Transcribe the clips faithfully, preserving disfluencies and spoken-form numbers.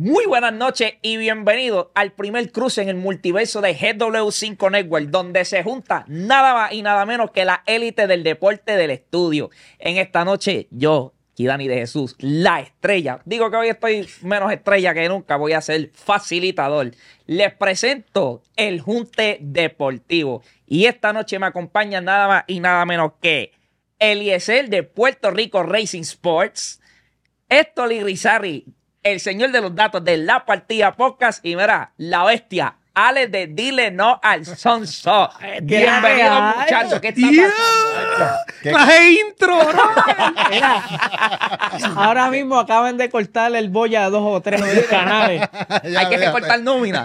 Muy buenas noches y bienvenidos al primer cruce en el multiverso de G W cinco Network, donde se junta nada más y nada menos que la élite del deporte del estudio. En esta noche, yo, Kidani de Jesús, la estrella. Digo que hoy estoy menos estrella que nunca, voy a ser facilitador. Les presento el Junte Deportivo. Y esta noche me acompaña nada más y nada menos que Eliezer de Puerto Rico Racing Sports, Héctor Irizarry, el señor de los datos de La Partida Podcast, y mira, la bestia, Alex de Dile No al Sonso. Bienvenidos, muchachos. ¿Qué está pasando? ¡Clase intro! Mira, ahora mismo acaban de cortarle el boya a dos o tres canales. Hay que recortar nómina.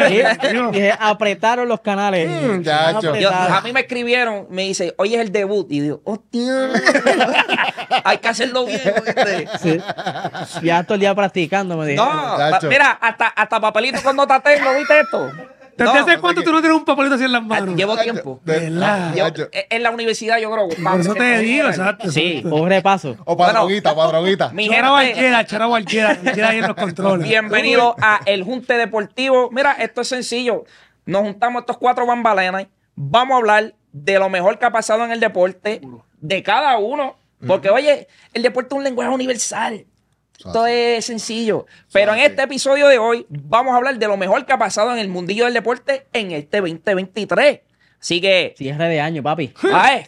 Y apretaron los canales. Mm, chacho. Yo, a mí me escribieron, me dice, hoy es el debut. Y digo, hostia, hay que hacerlo bien. ¿Viste? Sí. Ya todo el día practicando, me dijo. No, Chacho. pa- mira, hasta, hasta papelito con nota tengo, ¿viste esto? ¿Desde No, hace cuánto tú no tienes un papelito así en las manos? llevo tiempo. De- ¿Verdad? Yo- Chacho. en la universidad yo creo. Por eso te digo, exacto. Sí. Un repaso. O para Bueno. droguita, para droguita. Mi Chora gente, cualquiera, chora cualquiera. Cualquiera ahí en los controles. bienvenido a El Junte Deportivo. Mira, esto es sencillo. Nos juntamos estos cuatro bambalenas. Vamos a hablar de lo mejor que ha pasado en el deporte, de cada uno. Porque, oye, el deporte es un lenguaje universal. Esto es sencillo. Pero en este episodio de hoy vamos a hablar de lo mejor que ha pasado en el mundillo del deporte en este veinte veintitrés. Así que, Cierre de año, papi. ay,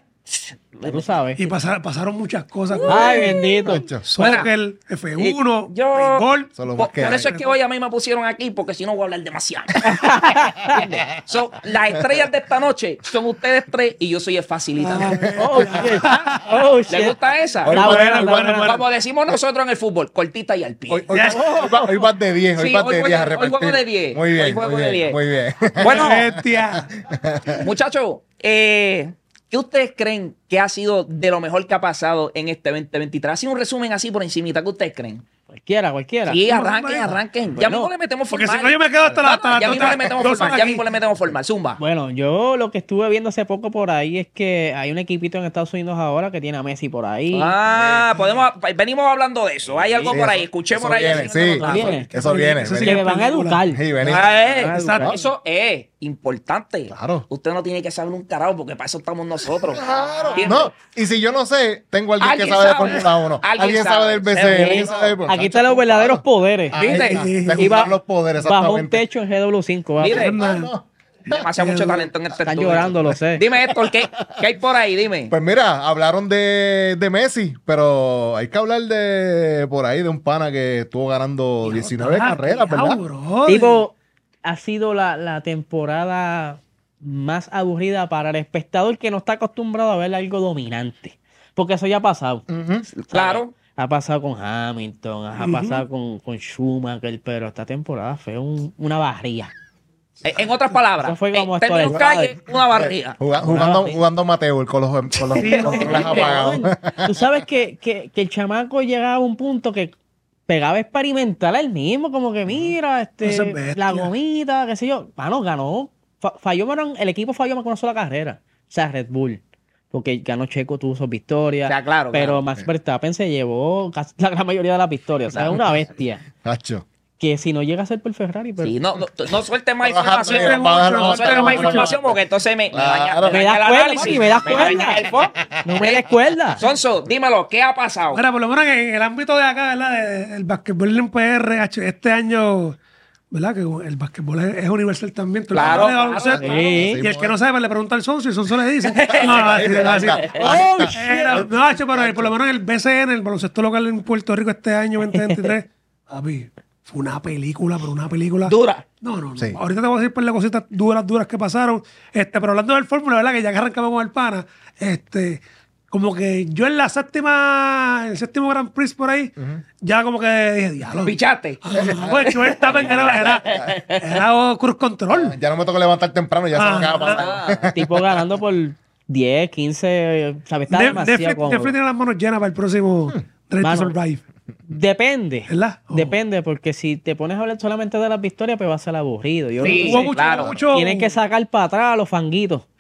Tú sabes. Y pasar- pasaron muchas cosas. Ay, bendito. Chacho. Soccer, F uno, Y yo- béisbol. Eso es lo Por, más que por hay. eso es que hoy a mí me pusieron aquí, porque si no voy a hablar demasiado. ¿Entiendes? So, las estrellas de esta noche son ustedes tres y yo soy el facilitador. Oh, shit. Oh, ¿Les shit. gusta esa? Hoy Está va- buena, hoy está va- buena. buena. Como decimos nosotros en el fútbol, cortita y al pie. Hoy, hoy, hoy va- hoy vas de diez, hoy Sí, vas hoy de voy diez a- a hoy repartir. juego de diez. Muy bien, Hoy juego muy de bien, diez. muy bien. Bueno, Bestia. muchachos, eh, ¿qué ustedes creen que ha sido de lo mejor que ha pasado en este veinte veintitrés? Así un resumen así por encimita, ¿qué ustedes creen? Cualquiera, cualquiera. Sí, arranquen, Bueno, arranquen. Ya bueno, mismo le metemos Porque formal. si no, yo me quedo hasta la- hasta No, las ya dos- mismo le metemos dos formal, horas ya aquí. mismo le metemos formal. Zumba. Bueno, yo lo que estuve viendo hace poco por ahí es que hay un equipito en Estados Unidos ahora que tiene a Messi por ahí. Ah, podemos, venimos hablando de eso. Hay algo Sí, por ahí, eso- escuchemos eso ahí. viene, el sí. señor Notazo. Viene. Eso viene. Eso sí que viene. me van a educar. Sí, viene. Ah, eh, Exacto. Eso es importante. Claro. Usted no tiene que saber un carajo porque para eso estamos nosotros. Claro. ¿Entiendes? No, y si yo no sé, tengo alguien, Alguien que sabe, sabe. de Fórmula uno. Alguien Alguien, sabe. sabe del B C, Sí. alguien sabe del- Aquí están los verdaderos poderes. Ahí ¿Viste? está, se Y juntaron va- los poderes, Bajo un exactamente. techo en G W cinco. va. Mire, Ah, no. demasiado mucho talento en este Están estudio. llorando, lo sé. Dime, Héctor, ¿qué, ¿qué hay por ahí? Dime. Pues mira, hablaron de, de Messi, pero hay que hablar de por ahí de un pana que estuvo ganando diecinueve Ah, carreras, cuidado, ¿verdad? brother. Tipo, ha sido la, la temporada más aburrida para el espectador que no está acostumbrado a ver algo dominante. Porque eso ya ha pasado. Ujú. Claro. Ha pasado con Hamilton, ha pasado con, con Schumacher, pero esta temporada fue un- una barría. Eh, En otras palabras, Eso fue como en términos actualizado. calle, una barriga. Juga- jugando, jugando Mateo con los, con los, Sí, con los controles apagados. Tú sabes que, que, que el chamaco llegaba a un punto que pegaba a experimentar él mismo, como que mira, este, Eso es bestia. la gomita, qué sé yo. Mano, ganó. Fa- falló, mano, el equipo falló más con una sola carrera. O sea, Red Bull. Porque ganó Checo, tuvo sus victorias. O sea, claro, Pero claro. Max Verstappen se llevó casi la gran mayoría de las victorias. O sea, es una bestia. Hacho. Que si no llega a ser por Ferrari, pero... Sí, no, no, no sueltes más Baja- información. baja- baja- No sueltes baja- más información porque entonces me, me daña, Claro. me Me daña das el cuerda, análisis. papi, me das daña cuerda. el fo- No me des cuerda. Sonso, dímelo, ¿qué ha pasado? Mira, por lo menos en el ámbito de acá, ¿verdad? De- El basquetbol en P R, hacho, este año, ¿verdad? Que el basquetbol es, es universal también. Todo el Claro, mundo claro, de baloncesto. sí. Y el que no sabe, pues, le pregunta al Sonso y el Sonso le dice. No, no, así, no, así. Oh, Eh, no, no, hacho, pero por lo menos en el B C N, el baloncesto local en Puerto Rico este año veinte veintitrés, papi, fue una película, pero una película... Dura. No, no, no. Sí. Ahorita te voy a decir por las cositas duras, duras que pasaron. Este, pero hablando del Fórmula, ¿verdad? Que ya que arrancamos con el pana, este, como que yo en la séptima, en el séptimo Grand Prix por ahí, ya como que dije, diablo. Pichaste. Ah, pues yo estaba en era, era, era Cruz Control. Ya no me toca levantar temprano, ya se me acaba de pasar. Ah, tipo ganando por diez, quince, ¿sabes? Está Ne- demasiado Netflix, cómodo. Netflix tiene las manos llenas para el próximo Drive to Mano. Survive. Depende. ¿Verdad? Oh. Depende, porque si te pones a hablar solamente de las victorias, pues va a ser aburrido. Yo Sí, creo que Hubo mucho, claro. mucho- tienen que sacar para atrás a los fanguitos.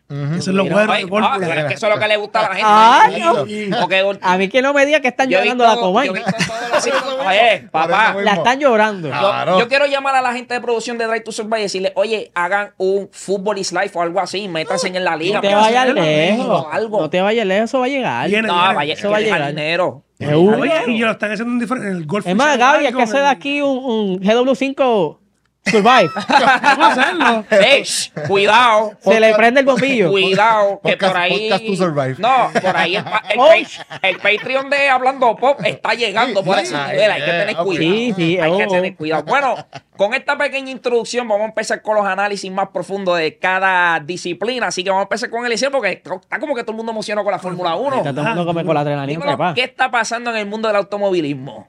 Eso es lo Mira, bueno ay, de Fórmula. ah, pero es que eso es lo que le gusta a la gente. Ay, Ay, porque A mí que no me diga que están yo he llorando visto- la Comay. yo he visto todos los- Por eso mismo. Oye, Por papá, eso mismo. La están llorando. Yo, Claro. yo quiero llamar a la gente de producción de Drive to Survive y decirle, oye, hagan un Football is Life o algo así, métanse en la liga. No te para vayas hacerlo, lejos. o algo. No te vayas lejos, eso va a llegar. Viene, No, viene. vaya, Eso va a llegar. dinero. Seguro. Oye, y lo están haciendo en, difer- en el golf. Es más, Gaby, hay que hacer aquí un, un G W cinco Survive. Vamos a hacerlo. Ey, shh, cuidado. Se le prende el bombillo. Cuidado, que Podcast- por ahí. podcast to survive. No, por ahí el, pa- el, Oh. pa- el Patreon de Hablando Pop está llegando por ese Ay, nivel. Hay que eh, tener ok. cuidado. Sí, sí, Hay que oh. tener cuidado. Bueno, con esta pequeña introducción vamos a empezar con los análisis más profundos de cada disciplina. Así que vamos a empezar con el Eliseo porque está como que todo el mundo emocionado con la Fórmula uno. Está todo el mundo come con la adrenalina Dímelo, trepada. ¿qué está pasando en el mundo del automovilismo?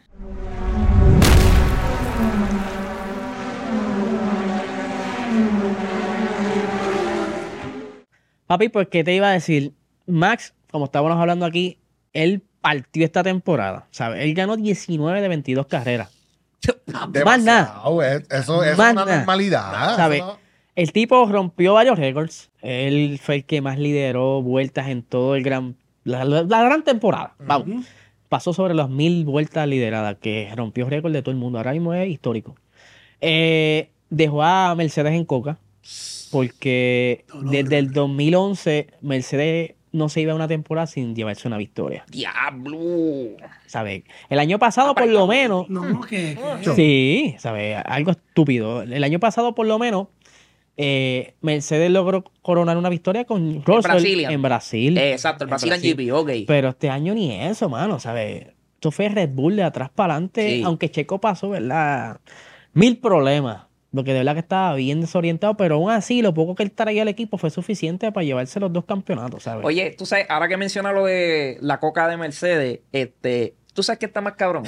Papi, pues, ¿qué te iba a decir? Max, como estábamos hablando aquí, él partió esta temporada, ¿sabes? Él ganó diecinueve de veintidós carreras. Más nada. Demasiado, es- Eso, eso es Más una nada. normalidad. ¿Sabes? eso no- El tipo rompió varios récords. Él fue el que más lideró vueltas en todo el gran... La, la- la gran temporada. Vamos. Pasó sobre las mil vueltas lideradas, que rompió récord de todo el mundo. Ahora mismo es histórico. Eh, dejó a Mercedes en coca, porque desde el dos mil once Mercedes no se iba a una temporada sin llevarse una victoria. ¡Diablo! ¿Sabes? El año pasado, por lo menos... No, que. que- Sí, ¿sabes? Algo estúpido. El año pasado, por lo menos, eh, Mercedes logró coronar una victoria con Russell Brasilia. en Brasil. Eh, Exacto, el En Brazilian Brasil. G P, ok. Pero este año ni eso, mano, ¿sabes? Esto fue Red Bull de atrás para adelante, Sí. aunque Checo pasó, ¿verdad? Mil problemas. Porque de verdad que estaba bien desorientado, pero aún así, lo poco que él traía al equipo fue suficiente para llevarse los dos campeonatos, ¿sabes? Oye, tú sabes, ahora que menciona lo de la coca de Mercedes, este, ¿tú sabes qué está más cabrón?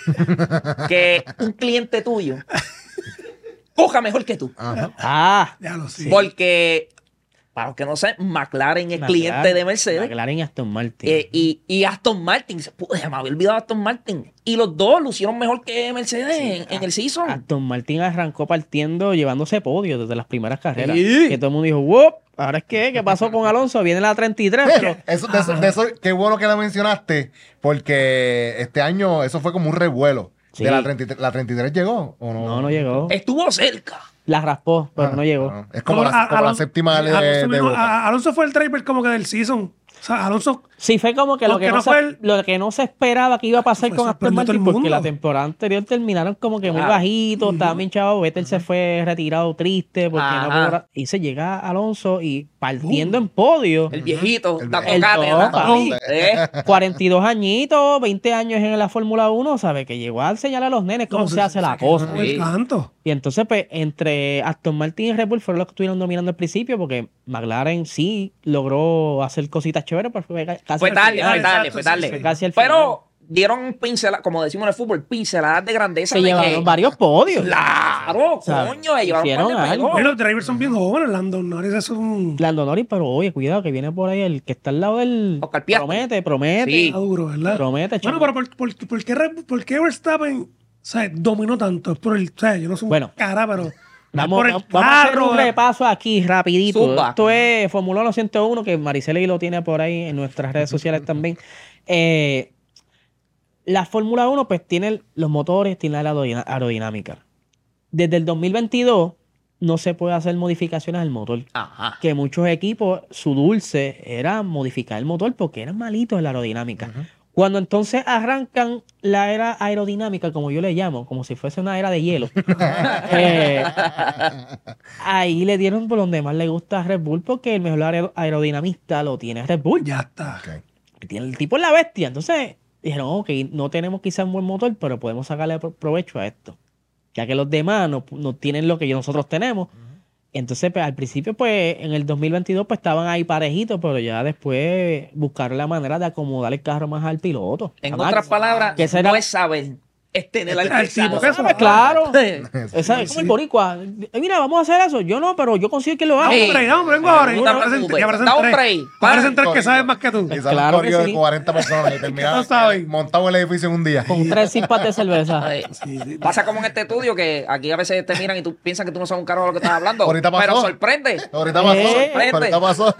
Que un cliente tuyo coja mejor que tú. Ajá. Ah, Ya lo sé. Porque, para los que no saben, McLaren es cliente de Mercedes. McLaren y Aston Martin. eh, y, y Aston Martin, pude, me había olvidado Aston Martin. Y los dos lucieron mejor que Mercedes en, en el season. Aston Martin arrancó partiendo, llevándose podio desde las primeras carreras. Sí. Que todo el mundo dijo, wow, ¿ahora es qué? ¿Qué pasó con Alonso? Viene la treinta y tres, pero... Eso, de eso, de eso- qué bueno que la mencionaste, porque este año eso fue como un revuelo. Sí. De la treinta y tres, ¿la treinta y tres llegó o no? No, no llegó. Estuvo cerca. La raspó, pero Ah, no llegó. ah, Es como, Como la, a- como la Alonso- séptima de, Alonso, de mismo- Boca. a- Alonso fue el driver como que del season. O sea, Alonso. Sí, fue como que lo Porque que, no no se, fue el- lo que no se esperaba que iba a pasar Pues con Aston sorprendió a todo el Martin, porque mundo. la temporada anterior terminaron como que muy Claro. bajitos, estaban bien chavos. Vettel se fue retirado triste porque no Ajá. logró- Y se llega Alonso y partiendo en podio. El viejito, El- dando el cátedra. papi. Eh, cuarenta y dos añitos, veinte años en la Fórmula uno, ¿sabe? Que llegó a enseñar a los nenes cómo no, se hace la cosa. quedó el canto. Y entonces, pues, entre Aston Martin y Red Bull fueron los que estuvieron dominando al principio, porque McLaren sí logró hacer cositas chéveres, pero fue casi fue al tarde, final. fue tarde, exacto, fue sí, tarde. sí. Casi al Pero dieron pinceladas, como decimos en el fútbol, pinceladas de grandeza. Se de llevaron que- varios podios. Claro, ¿Sabes? coño, se llevaron Hicieron un par de algo. juegos. Bueno, los drivers son bien jóvenes. Landon Norris es un. Lando Norris, pero oye, cuidado, que viene por ahí el que está al lado del... Oscar Piastri. Promete, promete. Sí. Está duro, ¿verdad? Promete, Bueno, chamo. pero ¿por, por, por qué, Red- por qué Verstappen o sea, dominó tanto? Es por el. O sea, yo no soy un Bueno. cara, pero. Vamos, por el vamos a hacer un carro, repaso aquí rapidito. Zumba. Esto es Fórmula uno ciento uno, que Mariceli lo tiene por ahí en nuestras redes sociales también. Eh, la Fórmula uno pues tiene los motores, tiene la aerodina- aerodinámica. Desde el dos mil veintidós no se puede hacer modificaciones al motor. Ajá. Que muchos equipos, su dulce era modificar el motor porque eran malitos en la aerodinámica. Cuando entonces arrancan la era aerodinámica, como yo le llamo, como si fuese una era de hielo, eh, ahí le dieron por donde más le gusta a Red Bull porque el mejor aer- aerodinamista lo tiene Red Bull. Ya está. Ok. Tiene el tipo es la bestia. Entonces dijeron, ok, no tenemos quizás un buen motor, pero podemos sacarle pro- provecho a esto. Ya que los demás no, no tienen lo que nosotros tenemos. Entonces, pues, al principio, pues, en el dos mil veintidós, pues, estaban ahí parejitos, pero ya después buscaron la manera de acomodar el carro más al piloto. En a Max. otras palabras, Que será- no es saber, es tener al El tipo que Ah, claro. Sí. Esa es como el boricua. Eh, Mira, vamos a hacer eso. Yo no, pero yo consigo que lo haga. Dame Ey. un break, dame un break, vengo ahora. No Que te aparecen- preocupes. que aparecen Da un tres. break. Aparecen tres que saben más que tú. Y sale Claro un que corrido sí. de cuarenta personas y No termina saben. montado en el edificio en un día. Con tres cipas de cerveza. Ay, pasa como en este estudio que aquí a veces te miran y tú piensas que tú no sabes un carajo de lo que estás hablando. Ahorita pasó. Pero sorprende. Ahorita pasó. Eh. Ahorita pasó.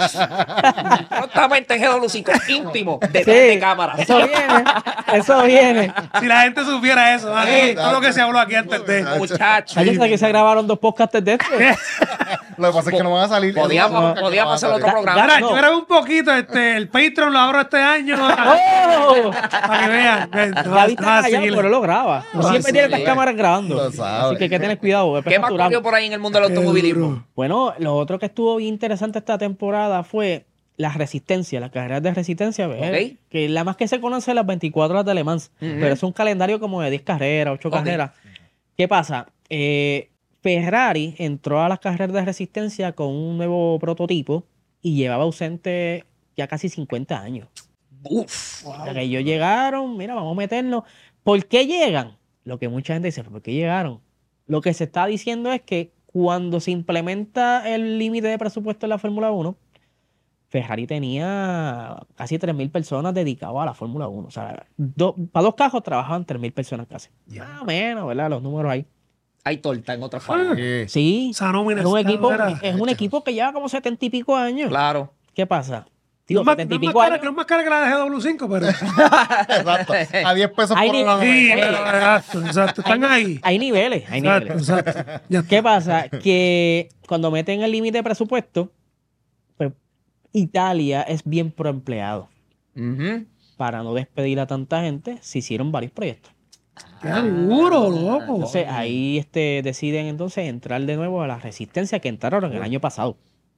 Totalmente en G W cinco, íntimo, detrás Sí, de cámara. eso viene. Eso viene. Si la gente supiera eso, aquí, todo lo que se habló aquí antes de. Muchachos. Ay, yo sé que se grabaron dos podcasts de este. Lo que pasa es que no van a salir. Podíamos- Eso- podíamos hacer otro Da- programa. Ahora, No. yo grabé un poquito, este, el Patreon lo abro este año. ¡Oh! Para que vean. que no- Ya viste no es callado, así. pero lo graba. No, Siempre sí, tiene estas sí. cámaras grabando. Lo sabe. Así que hay que tener cuidado. después ¿Qué más facturamos. ocurrió por ahí en el mundo del Qué automovilismo? duro. Bueno, lo otro que estuvo bien interesante esta temporada fue la resistencia, las carreras de resistencia. ¿ves? Ok. Que la más que se conoce las veinticuatro horas de Le Mans. Ujú. Pero es un calendario como de diez carreras, ocho Ok. carreras. ¿Qué pasa? Eh, Ferrari entró a las carreras de resistencia con un nuevo prototipo y llevaba ausente ya casi cincuenta años. Uf. O sea, que ellos llegaron, mira, vamos a meternos. ¿Por qué llegan? Lo que mucha gente dice, ¿por qué llegaron? Lo que se está diciendo es que cuando se implementa el límite de presupuesto en la Fórmula uno, Ferrari tenía casi tres mil personas dedicadas a la Fórmula uno. O sea, do- para dos cajos trabajaban tres mil personas casi. Más o menos, ¿verdad? Los números ahí. Hay torta en otras formas. Sí. Sí, Esa nómina es un, está, equipo, era- es un equipo que lleva como setenta y pico años. Claro. ¿Qué pasa? No Digo, es más- setenta y no es más pico cara- años. no es más cara que la de G W cinco, pero. Exacto. A diez pesos Hay por ni- una Sí, Eh. pero, exacto, exacto. Están ahí. Hay niveles, hay Exacto, niveles. exacto. Ya está. ¿Qué pasa? Que cuando meten el límite de presupuesto, pues Italia es bien pro empleado. Ujú. Para no despedir a tanta gente, se hicieron varios proyectos. Qué duro, loco. Entonces ahí este, deciden entonces entrar de nuevo a la resistencia que entraron el año pasado.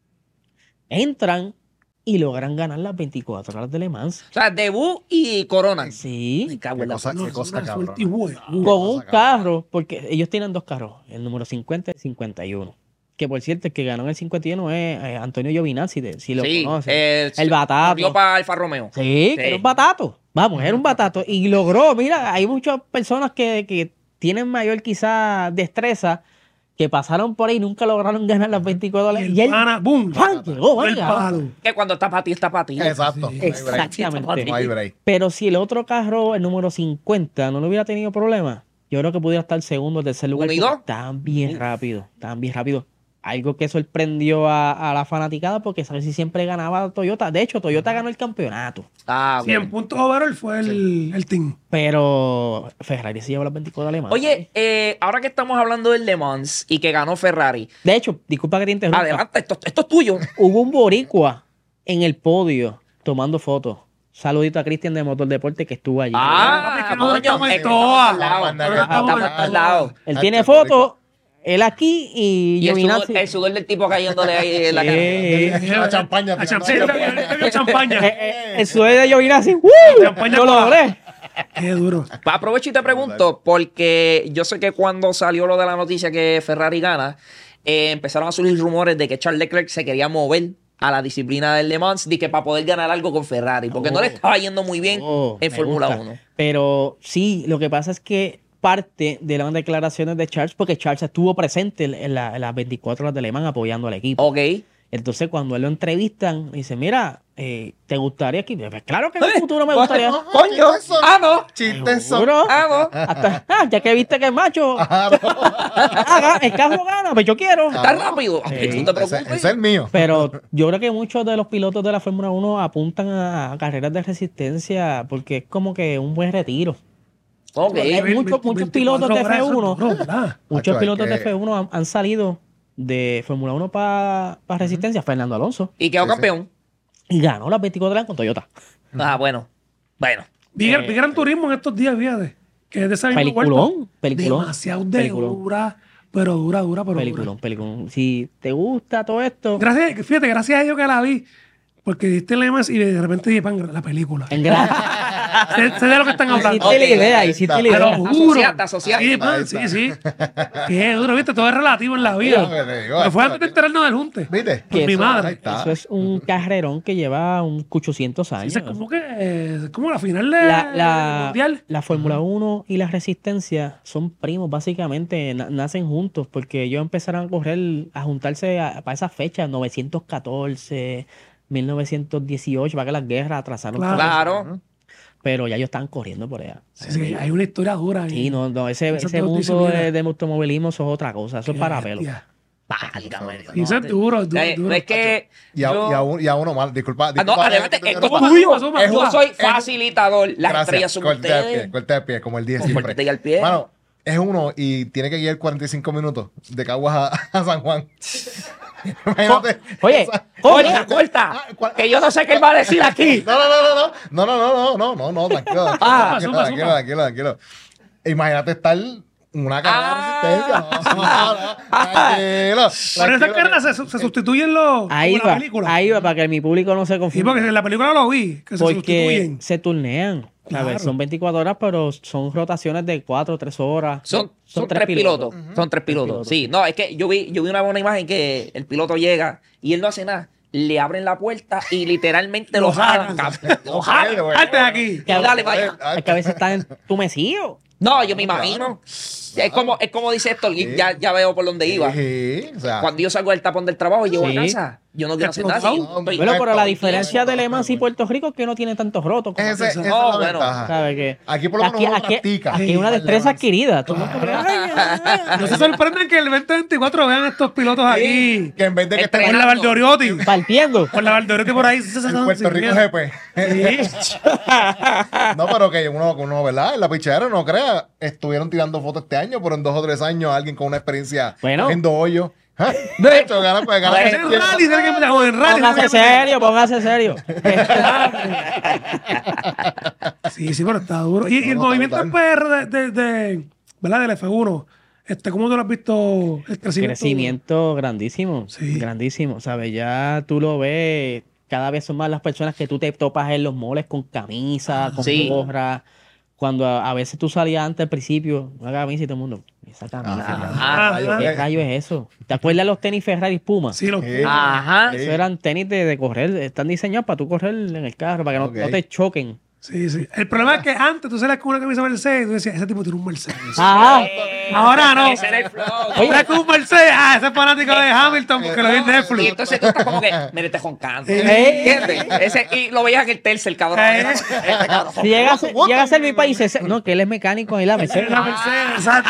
Entran y logran ganar las veinticuatro horas de Le Mans. O sea, debut y corona. Me Sí, cago Qué en la cosa, No, qué cosa una cabrón. suerte y huevo. con un cosa, cabrón. carro, porque ellos tienen dos carros, el número cincuenta y el cincuenta y uno. Que por cierto, el que ganó en el cincuenta y uno es eh, Antonio Giovinazzi, de- si lo Sí, conoces. eh, El batato. corrió para Alfa Romeo. Sí, que era un batato. Vamos, era un batato. Y logró, mira, hay muchas personas que, que tienen mayor quizá destreza que pasaron por ahí y nunca lograron ganar las veinticuatro horas. Y Y el él, pana, boom. ¡pam! Llegó, El vaya. palo. Que cuando está para ti, está para ti. Exacto. No hay break. Exactamente. No hay break. Pero si el otro carro, el número cincuenta, no lo hubiera tenido problema, yo creo que pudiera estar segundo o tercer lugar. ¿Uno y dos? Tan bien rápido, tan bien rápido. Algo que sorprendió a, a la fanaticada porque sabes si siempre ganaba Toyota. De hecho, Toyota ganó el campeonato. Ah, cien bueno. puntos overall fue el, el team. Pero Ferrari se llevó las veinticuatro alemanas. Oye, eh, ahora que estamos hablando del Le Mans y que ganó Ferrari, De hecho, disculpa que te interrumpa. adelante, esto, esto es tuyo. Hubo un boricua en el podio tomando fotos. Saludito a Cristian de Motor Deporte que estuvo allí. Ah, es que nosotros coño, estamos en es que todas. estamos al lado. Anda, Nosotros acá, estamos en Estamos al todas. lado. Él tiene fotos, él aquí y, Y el Giovinazzi. sudor, el sudor del tipo cayéndole ahí en la cara. Sí. La champaña. La tirando champaña. la champaña. Te vio champaña. Eh, eh, el sudor de Giovinazzi. ¡Uh! Champaña Yo lo colada. logré. Qué duro. Pues aprovecho y te pregunto, porque yo sé que cuando salió lo de la noticia que Ferrari gana, eh, empezaron a surgir rumores de que Charles Leclerc se quería mover a la disciplina del Le Mans, de que para poder ganar algo con Ferrari, porque no le estaba yendo muy bien Oh, en me Fórmula gusta. uno. Pero sí, lo que pasa es que parte de las declaraciones de Charles, porque Charles estuvo presente en, la- en las veinticuatro horas de Le Mans apoyando al equipo. Ok. Entonces, cuando él lo entrevistan, dice, mira, eh, ¿te gustaría aquí? Pues, claro que en el futuro me gustaría. Coño. Ah, no. Chistes son. ¿Seguro? Ah, no. Hasta, ah, ya que viste que es macho, Claro. ah, el carro gana, pues yo quiero. Está rápido. Sí. Ay, tú te Ese, preocupes. ese es el mío. Pero yo creo que muchos de los pilotos de la Fórmula uno apuntan a carreras de resistencia porque es como que un buen retiro. Ok. Hay muchos- muchos pilotos de veinticuatro horas, F uno. eso es duro, ¿verdad? Muchos Macho, pilotos es de que- F uno han, han salido de Fórmula uno para resistencia. Fernando Alonso. Y quedó Sí, sí. campeón. Y ganó las veinticuatro horas con Toyota. Ah, bueno. Bueno. Vi, Eh, vi Gran Turismo en estos días, fíjate. Que es de esa misma Peliculón, vuelta. peliculón. Demasiado de Peliculón. dura, pero dura, dura, pero Peliculón, peliculón. Si te gusta todo esto, dura. Gracias, fíjate, gracias a ellos que la vi, porque diste lemas y de repente dije, pan, la película. en gran- sé, sé de lo que están hablando. Hiciste la idea, hiciste la Te lo idea. juro. Asociaste, asociaste. Sí, man, sí, sí. Qué duro, viste, todo es relativo en la vida. Mira, te digo, Pero fue antes de enterarnos del junte. ¿Viste? Por Que mi eso- madre. Ahí está. Eso es un carrerón que lleva un ochocientos años. Dice, como que es como la final de La, del la, mundial. la Fórmula uno y la Resistencia son primos, básicamente, na- nacen juntos, porque ellos empezaron a correr, a juntarse a- para esas fechas, novecientos catorce, mil novecientos dieciocho, para que las guerras atrasaron. Claro. todo eso. Claro. Pero ya ellos están corriendo por allá. Sí, sí, hay una historia dura ahí. Sí, no, no, ese, Esas ese dos mundo disciplinas. de, de automovilismo, eso es otra cosa, eso es para pelo. Hostia. Válgame Dios, Sí, eso es te- duro, duro, Eh, duro. Es que Y a, yo- y a un- y a uno más, disculpa. Ah, no, disculpa, adelante, eh, que te esto es interrumpa. tuyo. Suma, Yo suma. soy es- facilitador. Las Gracias, estrellas son corte de pie, ustedes. corte de pie, como el diez Como siempre. corte y al pie. Mano, es uno y tiene que guiar cuarenta y cinco minutos de Caguas a, a San Juan. Imagínate. Oye, Esa- Oye, esa- corta, Ah, ¿cuál- que yo no sé qué él va a decir aquí. No, no, no, no, no, no, no, no, no, no, no, tranquilo, tranquilo, Ah, tranquilo, suma, tranquilo, suma. tranquilo, tranquilo. Imagínate estar una carrera Ah. de resistencia. No, no, no, tranquilo, Por esas tranquilo. carreras se, se sustituyen los ahí como en la va, película. ahí va, para que mi público no se Sí, confunda. porque en la película lo vi, que se Porque sustituyen. se turnean. Claro. A ver, son veinticuatro horas, pero son rotaciones de cuatro o tres horas. Son, son, tres pilotos. Son tres pilotos. pilotos. Sí, no, es que yo vi, yo vi una buena imagen que el piloto llega y él no hace nada. Le abren la puerta y literalmente lo Lo jalan. jalan. cabrón. Lo jalan. Bueno, Arte de aquí. Que a- Dale, vaya. Es que a veces están entumecidos. No, yo me imagino. Es como, es como dice Héctor, ya, ya veo por dónde iba. Sí, o sea, Cuando yo salgo del tapón del trabajo y llego Sí. a casa, yo no quiero hacer nada. Explotado. sí, estoy- Bueno, pero la Esto- diferencia de esto- Le Mans y Puerto Rico es que no tiene tantos rotos. como ese, aquí. esa es No, la bueno, ventaja. ¿Sabe qué? Aquí por lo menos Aquí, uno aquí, practica. aquí hay una destreza adquirida. Tú no Ah. crees, ay, ay, ay. No se sorprenden que el veinte veinticuatro vean estos pilotos aquí. Que en vez de que estén Con la Valdeoriotti. Partiendo. Con la Valdeoriotti por ahí. Se, se, se, en Puerto se- Rico se- G P. Sí. No, pero que uno, uno, ¿verdad? En la pichadera, no crea. Estuvieron tirando fotos este año, pero en dos o tres años alguien con una experiencia Bueno. haciendo hoyo. ¿Ah? De hecho, gana, pues, gana Es el en rally, tiene que meter en rally. Póngase tiene que meter- serio, póngase serio. Sí, sí, pero está duro. Y, y el No, movimiento total. P R de, de, de- ¿verdad? Del F uno. Este, ¿cómo tú lo has visto? El crecimiento. Crecimiento grandísimo. Sí. Grandísimo. ¿Sabes? Ya tú lo ves. Cada vez son más las personas que tú te topas en los moles con camisa, con Sí. gorra. Cuando a, a veces tú salías antes al principio, una camisa y todo el mundo, esa camisa. Ajá. Ah, ¿Qué rayo es eso? ¿Te acuerdas los tenis Ferrari Puma? Sí, lo Sí. Ajá. Sí. Eso eran tenis de, de correr, están diseñados para tú correr en el carro, para que no, Ok. no te choquen. Sí, sí. El problema es que antes tú salías con una camisa Mercedes y tú decías, ese tipo tiene un Mercedes. Ajá. Ahora no. Ese era el flow. Ahora con un Mercedes, ah, ese es fanático de Hamilton porque lo vi en Y Netflix. entonces tú estás como que, mire, este joncando. Eh. ¿Entiendes? Ese, y lo veías en el tercer, cabrón. Eh. Este cabrón. Si llega a ser, llega a ser mi país, ese- no, que él es mecánico y la Mercedes. La Mercedes, exacto.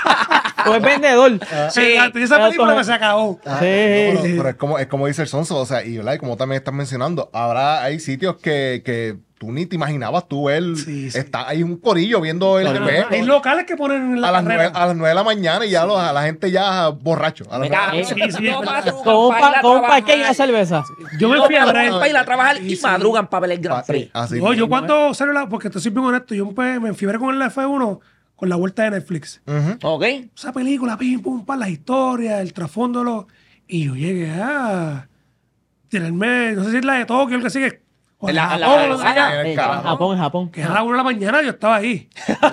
O es vendedor. Sí, exacto. Y esa Pero película tú- que se acabó. Ah, Sí. no, pero, pero es como, es como dice el Sonso, o sea, y, ¿verdad? Y como también estás mencionando, ahora hay sitios que, que tú ni te imaginabas tú ver, Sí, sí. está, hay un corillo viendo el Corillo. G P Hay locales que ponen la a las, nueve, carrera. a las nueve de la mañana y ya los- a la gente ya borracho. A las Me nueve- cago. Sí, sí, No es madrugan Con un, para pa- ir a con un trabajar. parque y una cerveza. Yo me No fui a madrugan ver. para ir a trabajar Sí, y sí. madrugan para ver el Grand Prix. Así No, yo mismo, cuando salió la, porque te soy bien honesto, yo me, me enfibré con el F uno con la vuelta de Netflix. ¿eh? Ujú. Ok. Esa película, pim, pum, pam, las historias, el trasfondo, lo- y yo llegué a tirarme, no sé si es la de Tokio, el que sigue, o La- la, la- Japón, la- no sé qué. en el Eh, En carajo. Japón, en Japón. Que a la una de la mañana yo estaba ahí.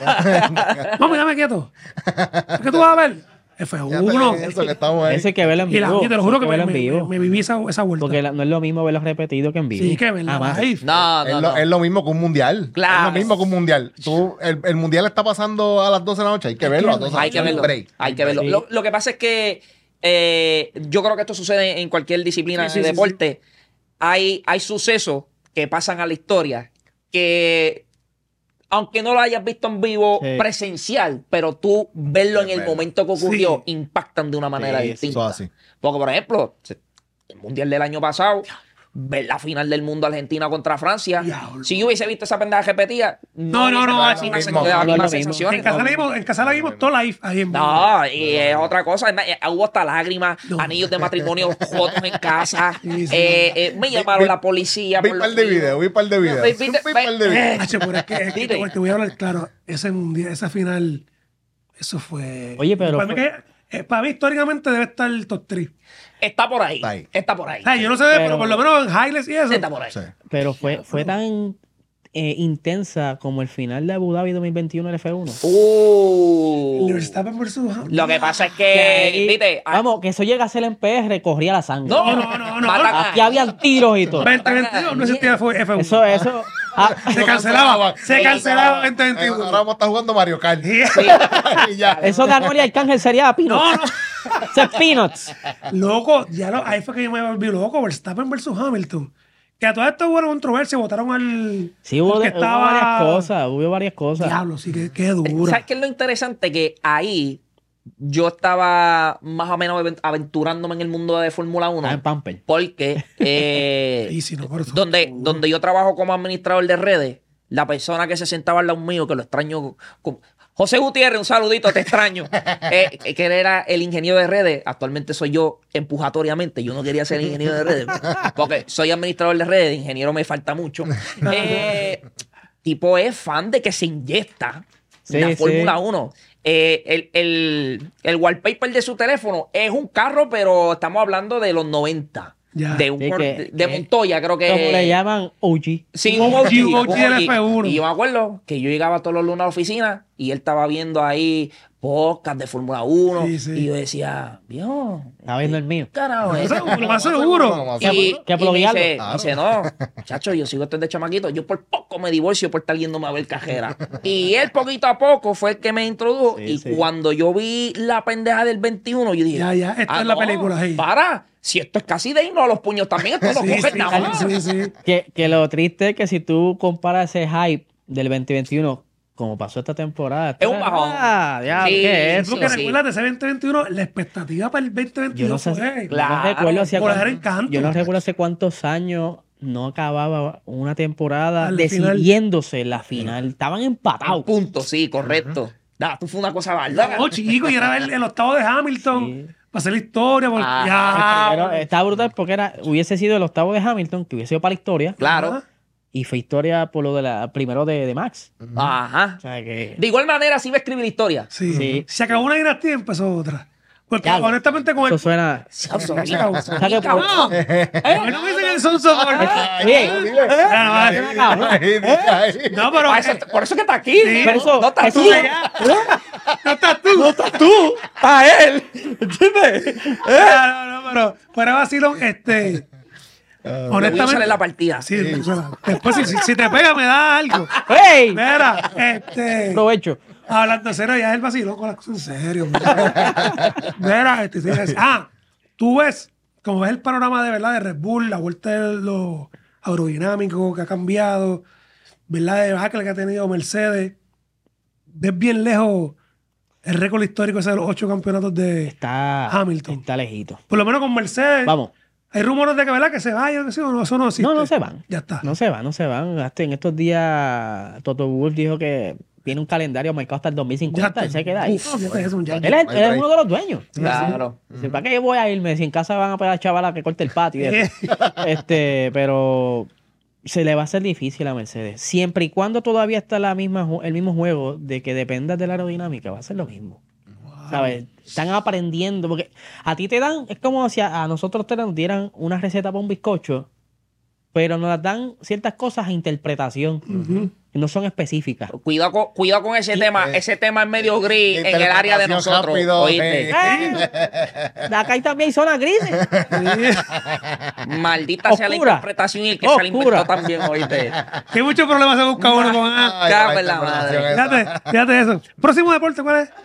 No, mírame quieto. ¿Qué tú vas a ver? F uno. Fíjate eso que estamos ahí. Eso hay que verlo en Y la, vivo. yo te lo juro que Hay me, verlo en me- vivo. me viví esa, esa vuelta. Porque la- no es lo mismo verlo repetido que en vivo. Sí, que verla Jamás. live. No, Es no, lo, no. es lo mismo que un mundial. Claro. Es lo mismo que un mundial. Tú, el, el mundial está pasando a las doce de la noche. Hay que verlo a las doce de la Hay noche. que verlo. Break. Hay que verlo. Sí. Lo, lo que pasa es que eh, yo creo que esto sucede en cualquier disciplina Sí, sí, de sí, deporte. Hay, hay sucesos que pasan a la historia que, aunque no lo hayas visto en vivo Sí. presencial, pero tú verlo en el verlo. momento que ocurrió, Sí. impactan de una manera Sí, distinta. eso así. Porque, por ejemplo, se- el mundial del año pasado, ver la final del mundo Argentina contra Francia. Diablo. Si yo hubiese visto esa pendeja repetida, No, no, no, hubiese es tenido lo las mismo. mismas- las No es lo mismas mismo. sensaciones. En casa, la vimos, en casa la vimos todo live ahí en vivo. No, y es otra cosa. Es más, eh, hubo hasta lágrimas, No. anillos de matrimonio, fotos en casa. Sí, sí. Eh, eh, me llamaron Vi- la policía. Vi por un los par de videos. videos, vi un par de videos. vi- Vi vi- un par de vi- videos. Hacho, pero es que, es que Dile. te, te voy a hablar claro. Ese mundial, esa final, eso fue. Oye, pero Para mí, fue- que, eh, para mí históricamente debe estar el top tres. Está por ahí. Está ahí. Está por ahí. O sea, yo no sé, pero, Pero- por lo menos en highlights y eso. Está por ahí. Sí. Pero fue, fue tan eh, intensa como el final de Abu Dhabi dos mil veintiuno del F uno. Uh, Verstappen versus Hamilton. lo que pasa es Que que, ahí- viste, ah, vamos, que eso llega a ser en P R, corría la sangre. no, no, no, no. matan a- Aquí habían tiros y todo. veinte veintidós no existía F uno. Eso, eso. ah, Se cancelaba. Se cancelaba veinte Eh, veintiuno. Ahora vamos a estar jugando Mario Kart. y ya. eso de Anuel y Arcángel sería Peanuts. No, no. Eso es Peanuts. Loco, ya lo, ahí fue que yo me volví loco. Verstappen versus Hamilton. Que a todo esto hubo una controversia. Votaron al. Sí, hubo, al que hubo estaba. varias cosas, hubo varias cosas. Diablo, sí, que, que dura. ¿Sabes qué es lo interesante? Que ahí yo estaba más o menos aven- aventurándome en el mundo de Fórmula uno. Estaba en Pamper. Porque eh, Sí, sí, no, por eso. donde, donde yo trabajo como administrador de redes, la persona que se sentaba al lado mío, que lo extraño, con- José Gutiérrez, un saludito, te extraño, eh, que él era el ingeniero de redes, actualmente soy yo empujatoriamente, yo no quería ser ingeniero de redes, porque soy administrador de redes, de ingeniero me falta mucho. Eh, tipo es fan de que se inyecta Sí, la sí. Fórmula uno. Eh, el, el, el wallpaper de su teléfono es un carro, pero estamos hablando de los noventa. Ya. De, un, Sí, cor- que- de, de que- Montoya, creo que. Como le llaman O G. Sí, Un un O O G, G, un O G del O G. F uno. Y yo me acuerdo que yo llegaba todos los lunes a la oficina y él estaba viendo ahí podcast de Fórmula uno. Sí, sí. Y yo decía, viejo, Estaba viendo el mío. carajo, es? Eso, lo más seguro. Lo más Y, seguro. y que me bloguearlo. dice, Claro. dice, no, chacho, yo sigo este de chamaquito. Yo por poco me divorcio por estar yéndome a ver cajera. Y él poquito a poco fue el que me introdujo. Sí, y sí. cuando yo vi la pendeja del veintiuno, yo dije, Ya, ya, esta es la película, sí. Para, si esto es casi de irnos a los puños también, esto no Sí, coge sí, nada más. sí, sí. Que, que lo triste es que si tú comparas ese hype del veinte veintiuno como pasó esta temporada. Es un bajón. Ah, ya, Sí, ¿qué es eso? Porque sí. recuérdate, ese veinte veintiuno, la expectativa para el veinte Yo veintidós no sé, fue. yo Claro, no recuerdo hacia por cuánto- dejar encanto. yo no recuerdo hace cuántos años no acababa una temporada Al final. decidiéndose la final. Estaban empatados. Punto, sí, correcto. Da, tú fue una cosa bárbara. No, chico, y era el, el octavo de Hamilton. Sí. Para hacer la historia. Porque Ah, ya. Pero estaba brutal porque era, hubiese sido el octavo de Hamilton, que hubiese sido para la historia. Claro. Ajá. Y fue historia por lo de la primero de, de Max. Ajá. O sea que. De igual manera, sí va a escribir historia. Sí. Sí. Se acabó una dinastía y empezó otra. Porque Ya, honestamente con Eso el. suena. Se acabó. O sea que por- ¡Cabrón! ¿Eh? No me dicen el son son. Oye, Ah, no, suena cabrón. No, pero. Por eso, eh, por eso que está aquí. Sí. Pero eso, no estás eso- tú. No estás tú. No estás tú. Está él. ¿Entiendes? No, no, no, pero fuera vacilón, este. Le voy a honestamente. usar la partida. Sí, bueno, después si, si- si te pega me da algo. ¡Ey! Mira, este. Provecho. Hablando en serio, ya es el vacilón con las cosas en serio. Mira, Mira, este, sí, ah, tú ves, como ves el panorama de verdad de Red Bull, la vuelta de lo aerodinámico que ha cambiado, verdad de baja que ha tenido Mercedes, ves bien lejos el récord histórico ese de los ocho campeonatos de Está. Hamilton. Está lejito. Por lo menos con Mercedes. Vamos. Hay rumores de que, ¿verdad? Que se vayan, que sí, o no, eso no existe. No, no se van. Ya está. No se van, no se van. Hasta en estos días, Toto Wolff dijo que tiene un calendario marcado hasta el dos mil Ya cincuenta. está. Él se queda ahí. Uf, ya es un ya- Él es, él es uno de los dueños. Claro. Dice, ¿para qué voy a irme? Si en casa van a pegar a chavala que corte el patio. y eso. este, pero se le va a hacer difícil a Mercedes. Siempre y cuando todavía está la misma, ju- el mismo juego de que dependas de la aerodinámica, va a ser lo mismo. ¿Sabes? Están aprendiendo. Porque a ti te dan, es como si a, a nosotros te nos dieran una receta para un bizcocho, pero nos dan ciertas cosas a interpretación. Que no son específicas. Cuidado con, cuidado con ese tema. eh, Ese tema es medio gris en el área de interpretación nosotros. rápido, ¿Oíste? eh. ¡Eh! Acá hay también zonas grises. Maldita sea la Oscura. interpretación y el que se la inventó Oscura. también, ¿oíste? Que muchos problemas se busca uno con. Ah, Ay, cago la en la interpretación madre. esa. fíjate, fíjate eso. Próximo deporte, ¿cuál es?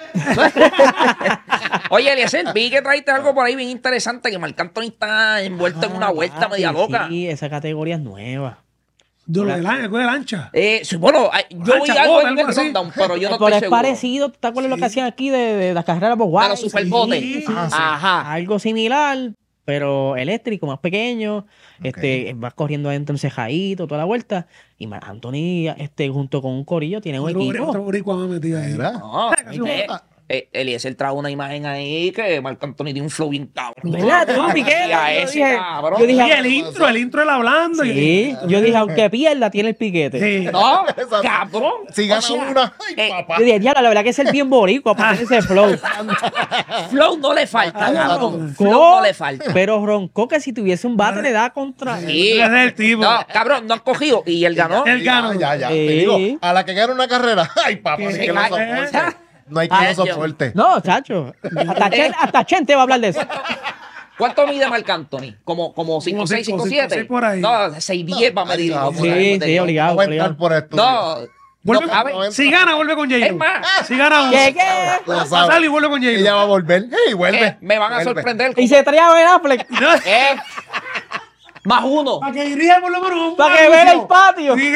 Oye, Eliezer, vi que traiste algo por ahí bien interesante, que Marc Anthony está envuelto en una vuelta Ah, media sí, loca. Sí, esa categoría es nueva. De lo del an- algo de lancha. Eh, sí, bueno, ay, yo vi Lancha, algo bota, en algo el así. rundown, pero yo no Pero estoy es seguro. parecido, ¿te acuerdas lo que hacían aquí de, de las carreras por A Guay? los superbotes. sí, sí. Ajá. Algo similar, pero eléctrico, más pequeño. Este, vas corriendo adentro en cejadito, toda la vuelta. Y Marc Anthony, este, junto con un corillo, tiene un Otro, equipo. otro boricua más metido ahí. Mira. No, Casi un- eh, eh, Eliezer trajo una imagen ahí que Marc Anthony tiene un flow bien cabrón. ¿Verdad? Tiene un piquete. Y a Yo ese dije- cabrón. yo dije, Y el intro, el intro él hablando. y- Sí, yo dije, aunque pierda, tiene el piquete. Sí. No, Exacto. cabrón. Si O gana sea, una, ay, eh, papá. Yo dije, diablo, la verdad que es el bien boricua para tener ese flow. Flow no le falta, cabrón. Roncó, Flow no le falta. pero roncó que si tuviese un bate le da contra. Sí. Ese es el tipo. No, cabrón, no han cogido. Y él ganó. Él ganó. Ya, ya, ya. Sí. Te digo, a la que gana una carrera, ay, papá, Sí, ni que lo ay, soporte. ah. No hay quien Ay, lo Dios. soporte. No, chacho. Hasta Chen, hasta Chen te va a hablar de eso. ¿Cuánto mide Marc Anthony? ¿Como, como cinco seis, cinco, cinco siete? cinco seis por ahí. No, seis diez va a medir. Ay, como Sí, sabemos de sí, Dios. obligado, No va a entrar obligado. por esto. No, Vuelve- no cabe. Si gana, vuelve con Es J-Lo. más, Si gana uno. ¿Qué, qué? Lo Sale sabe. y vuelve con Ella J-Lo. va a volver. ¡Ey, vuelve! eh, me van a Vuelve. sorprender. Y se trae a Ben Affleck Eh, más uno. Para que dirija por lo menos un para que vea el anuncio. patio. Sí.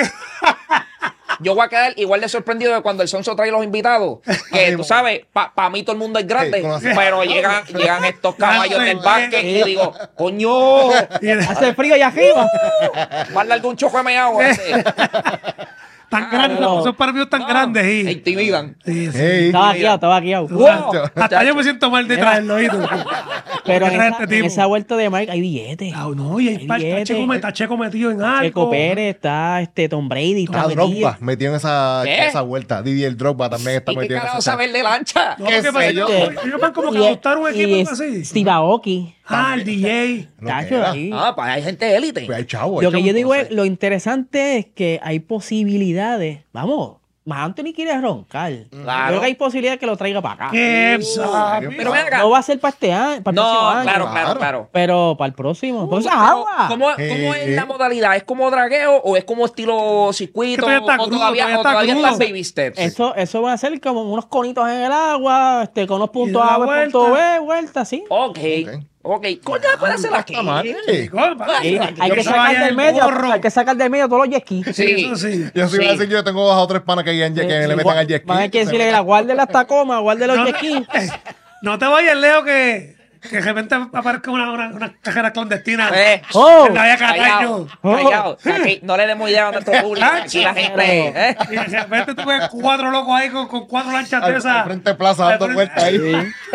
Yo voy a quedar igual de sorprendido de cuando el Sonso trae los invitados. Que Ay, tú sabes, para mí todo el mundo es grande. Sí, ¿cómo así? Pero llegan, llegan estos caballos Grande, del básquet sí. y digo, coño, Y- Hace frío allá arriba. darle algún choco de meao. ese. Tan grandes, no. esos partidos tan grandes. Se Sí. intimidan. Sí, sí. Ey, Estaba guiado, estaba guiado. Wow. Hasta yo me siento mal de traerlo, ¿oíste? Pero en Trae esa, este en tipo. esa vuelta de Mike hay billetes. Ah, no, y hay Hay par- está billete. Checo, está Checo metido en algo. Checo Pérez, está este Tom Brady, está Ah, metido. Drogba metió en esa, ¿Qué? esa vuelta. Didier Drogba también está ¿Y qué metido en carajo esa. saber de lancha? No, qué ¿qué pasa? sé yo. Ellos ellos van como que Y- adoptar un equipo y algo así. Steve Aoki. Ah, el D J. No Tacho, queda. ahí. Ah, pues hay gente élite. Pues hay chavo, hay Lo que chavo, yo digo no es, sé. lo interesante es que hay posibilidades. Vamos, más Anthony quiere roncar. Claro. Creo que hay posibilidades que lo traiga para acá. ¿Qué Uh, sabe? Pero ven acá. No va a ser para este año, para el próximo No, año. claro, claro, Claro. claro. Pero para el próximo. Pues Pero, agua. ¿Cómo, cómo es Eh, la eh. modalidad? ¿Es como dragueo o es como estilo circuito? Que todavía está ¿O crudo, todavía, todavía o está todavía crudo. están baby steps? Eso, eso va a ser como unos conitos en el agua, este, con unos puntos da A, la puntos vuelta. B, vuelta, sí. Ok, Ok. ok. Coño, puede ser aquí. Está mal. Sí. Sí, hay Yo que se sacar vaya del el medio, gorro. hay que sacar del medio todos los jet skis. Sí. Eso sí. Yo sí, Sí. iba a decir que yo tengo dos o tres panas que, guían jet- que le metan al jet ski. Van a que Se decirle, van- la guarde las Tacoma, guarde los jet skis. No te vayas, Leo, que, que de repente aparezca una, una, una cajera clandestina. Eh, ¡Oh! En la vía Callado, Cataño. callado. Aquí no le demos idea a nuestro público. Aquí la gente. ¿eh? Y de repente tú ves cuatro locos ahí con, con cuatro lanchas de Al, esas. al frente de plaza dando Al vueltas ahí.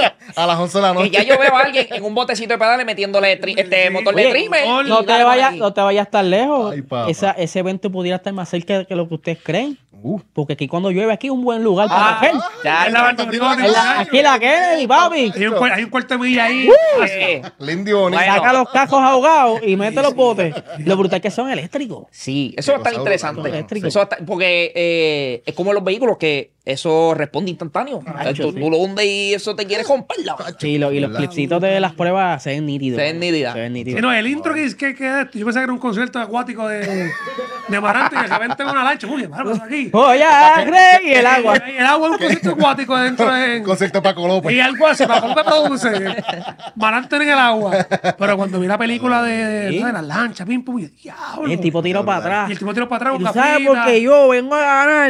A las once de la Que noche. ya yo veo a alguien en un botecito de pedales metiéndole tri- este motor de Oye, trimmer. no y No te dale por vayas, ahí. no te vayas tan lejos. Ay, papá. Esa, ese evento pudiera estar más cerca de lo que ustedes creen. Uh. Porque aquí cuando llueve, aquí es un buen lugar para Ah, coger. ya, En la Bartolomé, En la- aquí la Kennedy, papi. Hay un, cuar- hay un cuarto de milla ahí. eh, Lindo y bonito. Bueno. Saca los cajos ahogados y mete los botes. Lo brutal es que son eléctricos. Sí, eso va a estar Dinosaurio, interesante. eléctrico. Eso va a estar- porque eh, es como los vehículos que eso responde instantáneo. O sea, tú, sí. tú lo hundes y eso te quiere comprarla. Sí, lo- y los ¿Verdad? clipsitos de las pruebas se ven nítidos. Se ven nítidas. Se ven Sí, nítidos. no, el intro que, que, que es esto. Yo pensaba que era un concierto acuático de, de Marante y de repente en una lancha. Uy, ¿qué pasa aquí? ¡Oye, Rey! Y el agua. El agua es un concierto acuático dentro de. Concierto de Paco López. Y algo así, para cómo me produce. Marante en el agua. Pero cuando vi la película de, de, Sí. de las lanchas, pim, pum, y diablo. El tipo tiró para Y atrás. el tipo tiró para atrás ¿Y con tú sabes por gafita. qué yo vengo a ganar?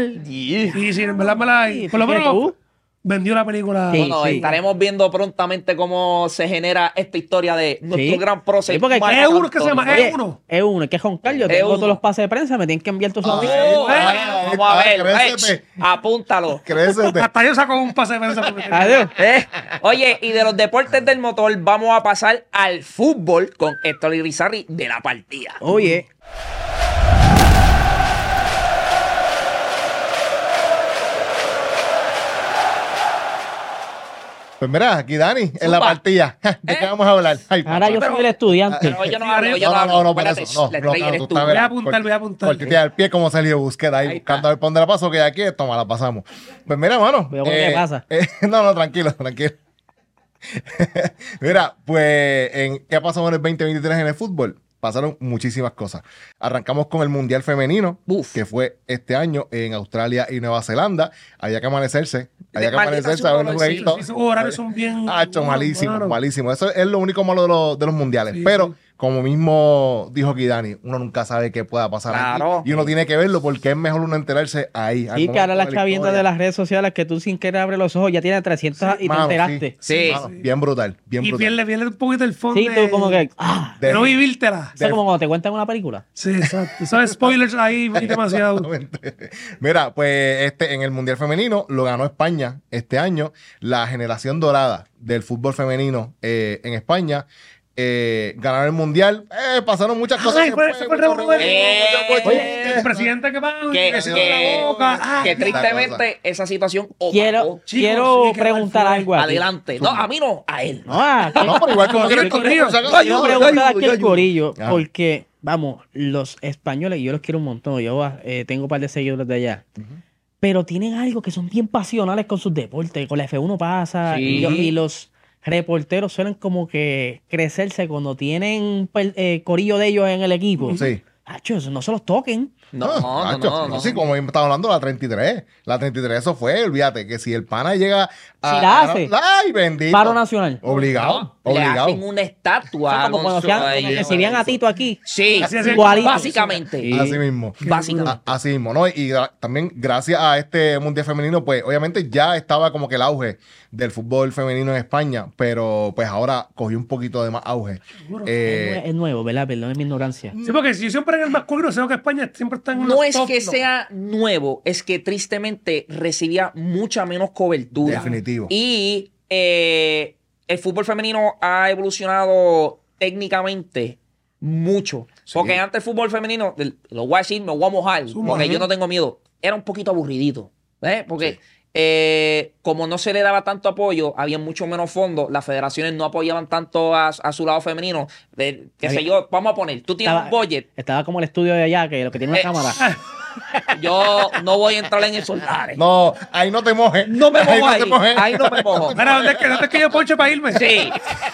Y sí, en verdad me la. Sí, Por lo fíjate menos tú. vendió la película. Sí. Bueno, estaremos viendo prontamente cómo se genera esta historia de nuestro Sí. gran proceso. Sí, porque Es uno que se llama Oye, Es uno. Es uno, es que Joncar, yo Es tengo uno. todos los pases de prensa, me tienen que enviar tus Oh, amigos. bueno, Ay, vamos a ay, ver. crécete. eh, apúntalo. Crécete. Hasta yo saco un pase de prensa. Adiós. Eh, Oye, y de los deportes del motor, vamos a pasar al fútbol con Héctor Irizarry de la partida. Oye, Pues mira, aquí Dani, en la Zumba. partida. ¿De qué ¿Eh? vamos a hablar? Ay, ahora papá. yo pero- soy el estudiante. Pero yo no hablo, yo No, no no, hablo. no, no, por Espérate, eso. No, le no, traigo claro, el tú estudio. estás Voy a apuntar, voy a apuntar. Cortita al pie como Sergio Busquets ahí, Ahí buscando a ver por dónde la paso, que aquí, toma, la pasamos. Pues mira, mano. Veo qué pasa. eh, no, no, tranquilo, tranquilo. Mira, pues, en, ¿qué pasó en el veinte veintitrés en el fútbol? Pasaron muchísimas cosas. Arrancamos con el Mundial Femenino, Uf. que fue este año en Australia y Nueva Zelanda. Había que amanecerse, había que Maldita amanecerse a ver su los color, sí, jueguitos. Sí, esos horarios son bien. Ah, hecho, malísimo, Claro. malísimo. Eso es lo único malo de los, de los mundiales. Sí, Pero sí. como mismo dijo Kidani, uno nunca sabe qué pueda pasar Claro. aquí. Y uno tiene que verlo porque es mejor uno enterarse ahí. al Y que ahora momento las de chavientas historia. de las redes sociales que tú sin querer abres los ojos ya tienes trescientos y te Mano, enteraste. Sí. mano, bien brutal, bien Y brutal. pierde, pierde un poquito el fondo. Sí, tú como que... Ah, de no vivírtela. eso es como cuando te cuentan una película. Sí, exacto. ¿Sabes? Spoilers ahí hay demasiado. Exactamente. Mira, pues este en el Mundial Femenino lo ganó España este año, la generación dorada del fútbol femenino eh, en España. Eh, ganaron el Mundial, eh, pasaron muchas cosas. Ay, fue- después, ese fue el mucho revolver. revolver, mucho Eh, bochinche. El presidente que va, Que, que se que- la boca. Ah, que Esa tristemente esa situación opacó. Quiero, Chicos, quiero sí, qué mal preguntar fue. algo aquí. Adelante. No, a mí no, a él. No, ah, No, pero igual como Corrido, que corrido. por si acaso. Ay, quiero yo- preguntar yo aquí ayudo, al yo corillo, Ajá. porque, vamos, los españoles, yo los quiero un montón, yo eh, tengo un par de seguidores de allá, pero tienen algo que son bien pasionales con sus deportes, con la F uno pasa, Sí. y, y los reporteros suelen como que crecerse cuando tienen per- eh, corillo de ellos en el equipo. Sí. Hacho, eso no se los toquen. No, Ah, no, macho, no, no. Sí, como estaba hablando, la treinta y tres. La treinta y tres, eso fue, olvídate, que si el pana llega a. Si la hace. ¡Ay, bendito! Paro nacional. Obligado, No, le obligado. hacen una estatua. Eso como cuando con su- hacían- Ay, como que Dios. si veían a Tito aquí. Sí, Así hacían- igualito. básicamente. Sí. Así mismo. Básicamente. A- Así mismo, ¿no? Y gra- también gracias a este Mundial Femenino, pues obviamente ya estaba como que el auge del fútbol femenino en España, pero pues ahora cogió un poquito de más auge. Eh, es, nue- es nuevo, ¿verdad? Perdón, es mi ignorancia. Sí, porque si yo siempre en el masculino sé que España siempre está en una No es top, que no. sea nuevo, es que tristemente recibía mucha menos cobertura. Definitivo. Y eh, el fútbol femenino ha evolucionado técnicamente mucho. Sí. Porque antes el fútbol femenino, el- lo voy a decir, me voy a mojar, Suma, porque ¿eh? yo no tengo miedo. Era un poquito aburridito. ¿Ves? Porque eh, como no se le daba tanto apoyo, había mucho menos fondos, las federaciones no apoyaban tanto a, a su lado femenino. De, qué sé Había- yo, vamos a poner, tú tienes Estaba, un budget. estaba como el estudio de allá, que lo que tiene una Eh, cámara. Yo no voy a entrar en esos lares. no, ahí no te mojes. No me Ahí mojo ahí. te mojes. Ahí no me mojo. Mira, ¿dónde es que, dónde es que yo ponche para irme? Sí.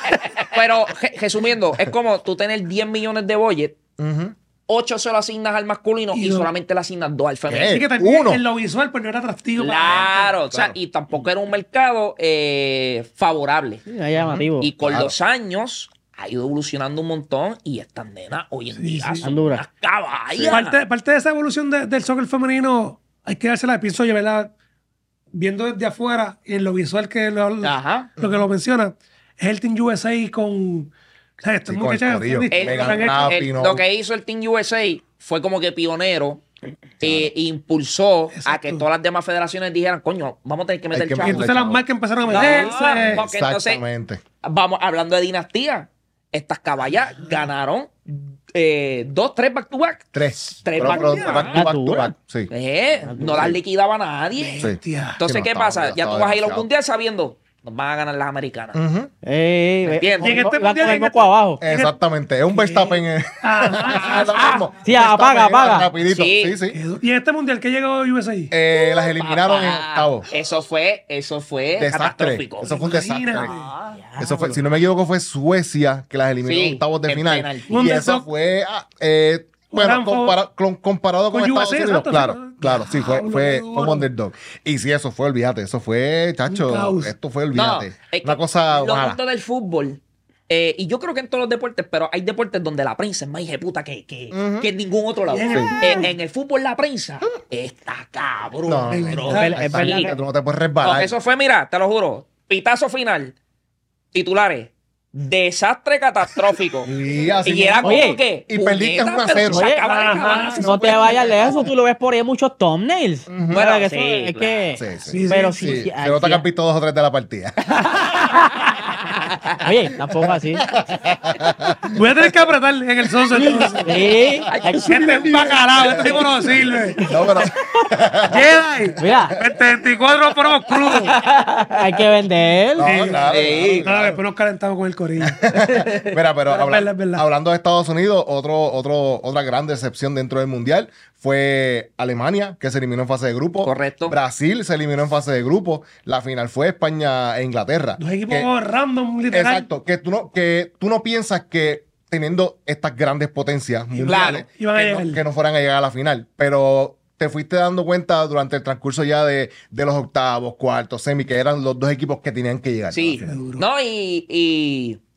Pero, je- resumiendo, es como tú tener diez millones de budget, Ujú. ocho se lo asignas al masculino y, Y yo- solamente le asignas dos al femenino. ¿Qué? Así que también Uno. en lo visual pues no era atractivo. para la Claro, gente. o sea, Claro. y tampoco era un mercado eh, favorable. Sí, es llamativo. Y con Claro. los años ha ido evolucionando un montón y estas nenas hoy en Sí, día sí. son Anduras. unas caballas. Parte, parte de esa evolución de- del soccer femenino hay que dársela, pienso yo, ¿verdad? Viendo desde afuera y en lo visual que lo, Ajá. lo que lo menciona, es el Team U S A con... O sea, estas Sí, con el muchachas corillo. han- El- Megan han hecho- Rapinoe. el- Pino. lo que hizo el Team U S A fue como que pionero e impulsó a Exacto. que todas las demás federaciones dijeran, coño, vamos a tener que meter Hay que chavo. Y entonces las Chavo. marcas empezaron a No, meterse. porque entonces, Exactamente. vamos, hablando de dinastía, estas caballas ganaron eh, dos, tres back to back. Tres. Tres Pero- back- pero back to back to Natura. back, sí. Eh, no las liquidaba nadie. Sí. Hostia. Entonces, Sí, no, ¿qué estaba- pasa? ya Ya tú estaba vas a ir a un demasiado. mundial sabiendo, nos van a ganar las americanas. Ujú. Ey, ¿Me entiendes? eh, Y en este iban mundial, con el en moco este- abajo. Exactamente. Es un Verstappen. eh. Ajá. Es lo mismo. Sí, apaga, Verstappen, apaga. Rapidito. Sí. Sí, sí. Y en este mundial que llegó U S A. Eh, las eliminaron en Papá, octavo. Eso fue, eso fue Desastre. catastrófico. Eso fue un desastre. Imagínate. Eso fue, si no me equivoco, fue Suecia que las eliminó Sí, en octavos de en final. penalti. Y Un eso underdog. fue, ah, eh, bueno, gran compara- con- comparado con, con Estados U S A, Unidos, exacto, claro, sí. claro, sí, fue, Diablo, fue, qué fue un duro. underdog. Y sí, eso fue, olvídate, eso fue, chacho, Un caos. esto fue, No, olvídate. es que Una cosa lo mala. justo del fútbol, eh, y yo creo que en todos los deportes, pero hay deportes donde la prensa es más hijeputa que, que, Ujú. que en ningún otro lado. Sí. En, en el fútbol la prensa está cabrón. No, Es no, verdad. no, Es verdad exactamente, que- tú no te puedes No, resbalar. eso fue, mira, te lo juro, pitazo final, titulares, desastre catastrófico. Y así y era mismo. como Oye, que. y perdiste puñeta, uno a pero cero. se Oye, acaba de ajá, acabar. No te vayas lejos, tú lo ves por ahí en muchos thumbnails. Ujú. Bueno, que Sí, eso es claro. que. Sí, sí. Sí, Pero sí, sí, Sí, sí, se ay, nota sí. que has visto dos o tres de la partida. Oye, tampoco así. Voy a tener que apretar en el socio entonces. Sí. Este es un bacalao, este tipo no sirve. No, pero Jedi. Mira, Este veinticuatro lo ponemos crudo. hay que vender. no, claro, Sí. claro, No, después nos calentamos con el corillo. Mira, pero es habla- verdad, es verdad. hablando de Estados Unidos, otro, otro, otra gran decepción dentro del Mundial fue Alemania, que se eliminó en fase de grupo. Correcto. Brasil se eliminó en fase de grupo. La final fue España e Inglaterra. Dos equipos Que- random, literal. exacto, que tú, no, que tú no piensas que teniendo estas grandes potencias mundiales, Iban a que, no, llegar. que no fueran a llegar a la final. Pero te fuiste dando cuenta durante el transcurso ya de, de los octavos, cuartos, semi, que eran los dos equipos que tenían que llegar. Sí. Qué duro. No, y, y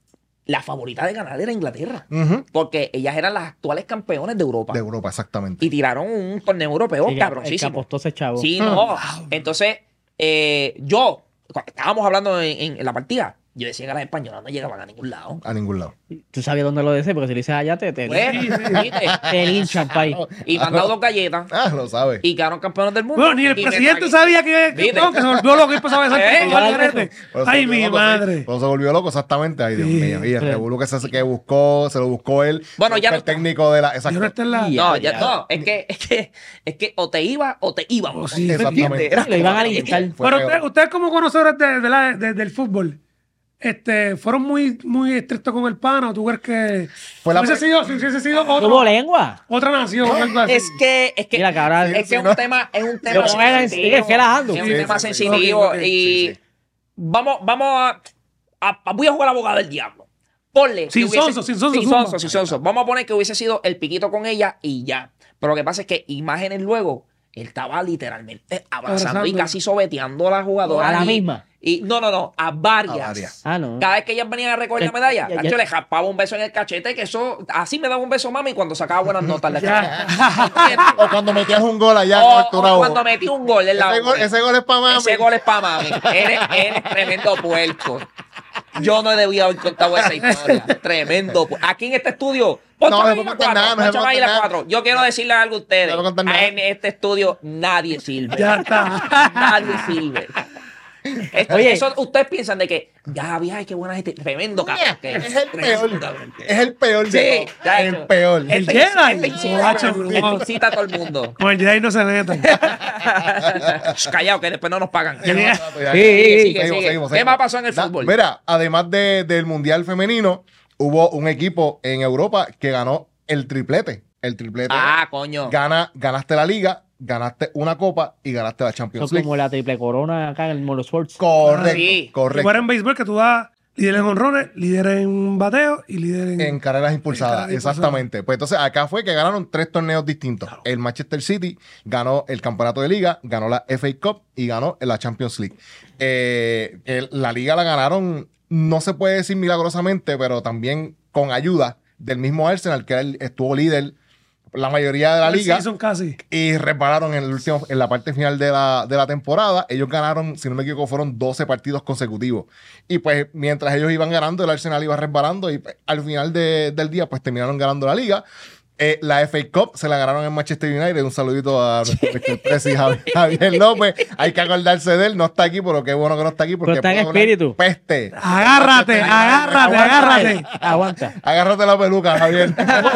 la favorita de ganar era Inglaterra. Ujú. Porque ellas eran las actuales campeones de Europa. De Europa, exactamente. Y tiraron un torneo europeo Sí, que- el que cabroncísimo. apostó ese chavo. Sí, no. Entonces, eh, yo, cuando estábamos hablando en, en- en la partida, yo decía que las españolas no llegaban a ningún lado. A ningún lado. Tú sabías dónde lo decís, porque si lo dices allá, te, te, Pues, ¿viste? te linchan, país. Y me han dado dos galletas Ah, lo sabes. y quedaron campeones del mundo. Bueno, ni el Y me presidente tragué- sabía que, que, ¿Viste? no, que se volvió loco y empezó a besar ¿Eh? con todo el garete. Pero se Ay, volvió mi loco, sí. madre. Pero se volvió loco, exactamente. Ay, Dios Sí. mío. Y el Sí. revuelo que, se, que buscó, se lo buscó él. Bueno, ya el no está. técnico de la. Yo Exacto. no estoy en la... Y- No, Ya, ya, ya. no, es que, es que, es que o te iba o te iban. Oh, sí, exactamente. Era Lo iban a como- linchar. Fue Pero peor. ustedes, ustedes como conocedores de, de la- de- del fútbol, este, ¿fueron muy, muy estrictos con el pana o tú crees que Fue la hubiese pre- sido, si hubiese sido otro- ¿Tuvo lengua? otra nación o algo así? Es que, es que, Mira, cabrón. es que Sí, es ¿no? un tema, es un Yo tema como era en- sensitivo. es relajando. Es un Sí, tema sí, sí. sensitivo. Ok, ok. Y Sí, sí. vamos, vamos a, a- a- voy a jugar abogado del diablo. Ponle. Sin que hubiese- sonso, sin sonso, Sin zumba. sonso, sin sonso. Vamos a poner que hubiese sido el piquito con ella y ya. Pero lo que pasa es que imágenes luego, él estaba literalmente abrazando y Abrazándola. casi sobeteando a la jugadora. ¿A la y- misma? Y, no, no, no, a varias. A varias. Ah, no. Cada vez que ellas venían a recoger la Ya- medalla, ya- tacho, ya- le japaba un beso en el cachete, que eso, así me daba un beso mami cuando sacaba buenas notas. le Ya. O cuando metías un gol allá o, con o Héctor Bravo. cuando metí un gol en la ese, gol, ese gol es para mami. Ese gol es para mami. Eres, eres tremendo puerco. Yo no debía haber contado esa historia. Tremendo. pu- Aquí en este estudio. No, Ponchame no ahí puedo las contar cuatro, nada, no se ponchame puede ahí contar las nada. cuatro. Yo quiero decirle algo a ustedes. No puedo contar nada. En este estudio nadie sirve. Ya está. Nadie sirve. Esto- Oye. eso, ustedes piensan de que ya había, qué buena gente. Tremendo cabrón. que Es el peor. Tremendo cabrón que Es el peor de Sí, todos. ya El hecho. peor. El Este Jedi. este incita, Borracho, este no. incita a todo el mundo. Con el Jedi no se metan. Shh, Callado, que después no nos pagan. Sí, Sí, Sigue, sí, sigue, Seguimos, sigue. seguimos, ¿Qué seguimos. más pasó en el Da- fútbol? Mira, además de- del Mundial Femenino, hubo un equipo en Europa que ganó el triplete. El triplete. Ah, coño. Gana, ganaste la liga, ganaste una copa y ganaste la Eso Champions es League. como la triple corona acá en el Motorsports. Correcto, Sí. correcto. Igual en béisbol que tú das líder en honrones, líder en bateo y líder en... En carreras impulsadas, En carreras impulsadas. exactamente. Pues entonces acá fue que ganaron tres torneos distintos. El Manchester City ganó el campeonato de liga, ganó la F A Cup y ganó la Champions League. Eh, el- la liga la ganaron, no se puede decir milagrosamente, pero también con ayuda del mismo Arsenal, que él estuvo líder la mayoría de la liga. Sí, son casi. Y repararon en el último, en la parte final de la, de la temporada. Ellos ganaron, si no me equivoco, fueron doce partidos consecutivos. Y pues mientras ellos iban ganando, el Arsenal iba resbalando y pues, al final de- del día pues terminaron ganando la liga. Eh, la F A Cup se la ganaron en Manchester United. Un saludito a nuestro nuestro presi Javier, Javier López. Hay que acordarse de él. No está aquí, pero qué bueno que no está aquí porque Pero está en puede hablar espíritu. Peste. Agárrate, agárrate, agárrate. Aguanta. Agárrate la peluca, Javier.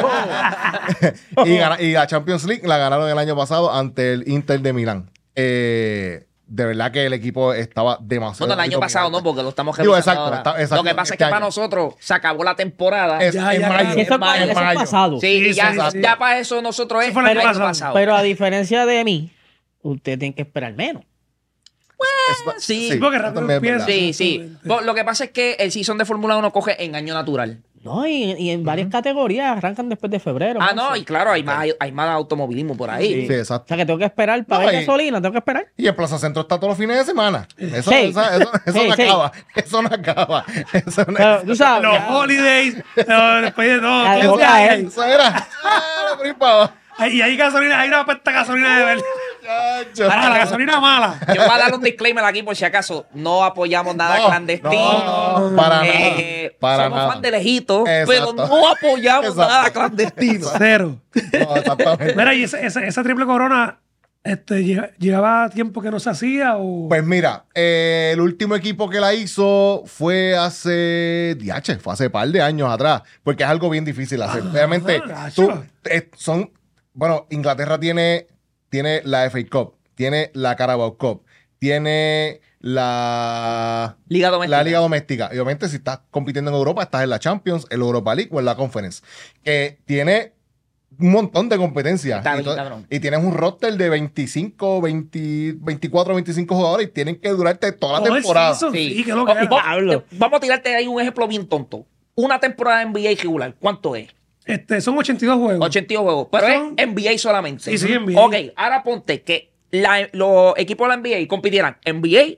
y, gana- y la Champions League la ganaron el año pasado ante el Inter de Milán. Eh, de verdad que el equipo estaba demasiado. Bueno, el año dominante. pasado no, porque lo estamos Digo, revisando exacto, ahora. está- exacto, Lo que pasa es este que año. para nosotros se acabó la temporada. Es Ya, en ya, mayo. ya. Eso, en mayo, eso en es mayo. pasado. Sí, Sí, ya, sí, sí. ya para eso nosotros es Eso fue el año el año pasado. pasado. Pero a diferencia de mí, usted tiene que esperar menos. Eso- sí. Sí, porque eso rápido también es empieza. verdad. Sí, sí. Exactamente. Bo- Lo que pasa es que el season de Fórmula uno coge en año natural. No, y, y en varias categorías arrancan después de febrero. Ah, marzo. no, y claro, hay más, hay más automovilismo por ahí. Sí, O exacto. sea que tengo que esperar para No, ver y- gasolina, tengo que esperar. Y en Plaza Centro está todos los fines de semana. Eso, Sí. eso, eso- eso Sí, no sí. acaba. Eso no acaba. Eso no Pero tú sabes, Los ya- holidays, eh, después de todo. La todo dejó ese caer. año. Eso era. Ah, por ahí para abajo. Ay, y hay gasolina, hay una pesta gasolina de verdad. Chacho. Ah, la gasolina mala. Yo voy a dar un disclaimer aquí por si acaso. No apoyamos nada No, clandestino. no, para Eh, nada. Para somos nada. fan de lejito, pero Exacto. no apoyamos Exacto. nada clandestino. Cero. No, exactamente. Mira, y esa, esa, esa triple corona, este, llega- ¿llegaba tiempo que no se hacía o...? Pues mira, eh, el último equipo que la hizo fue hace, diache, fue hace par de años atrás, porque es algo bien difícil hacer. Realmente, gacho. tú, eh, son, bueno, Inglaterra tiene, tiene la F A Cup, tiene la Carabao Cup, tiene la, Liga doméstica. la Liga Doméstica. Y obviamente, si estás compitiendo en Europa, estás en la Champions, en la Europa League o en la Conference. Que tiene un montón de competencias. Está y, bien, to- cabrón. y tienes un roster de veinticinco, veinte, veinticuatro, veinticinco jugadores y tienen que durarte toda la Todo el temporada. season. Sí. Sí, que lo que O- era. va- Pablo. Vamos a tirarte ahí un ejemplo bien tonto. Una temporada de N B A regular, ¿cuánto es? Este, son ochenta y dos juegos. ochenta y dos juegos. Pero Son- es N B A solamente. Sí, sí, N B A. Ok, ahora ponte que la- los equipos de la N B A compitieran N B A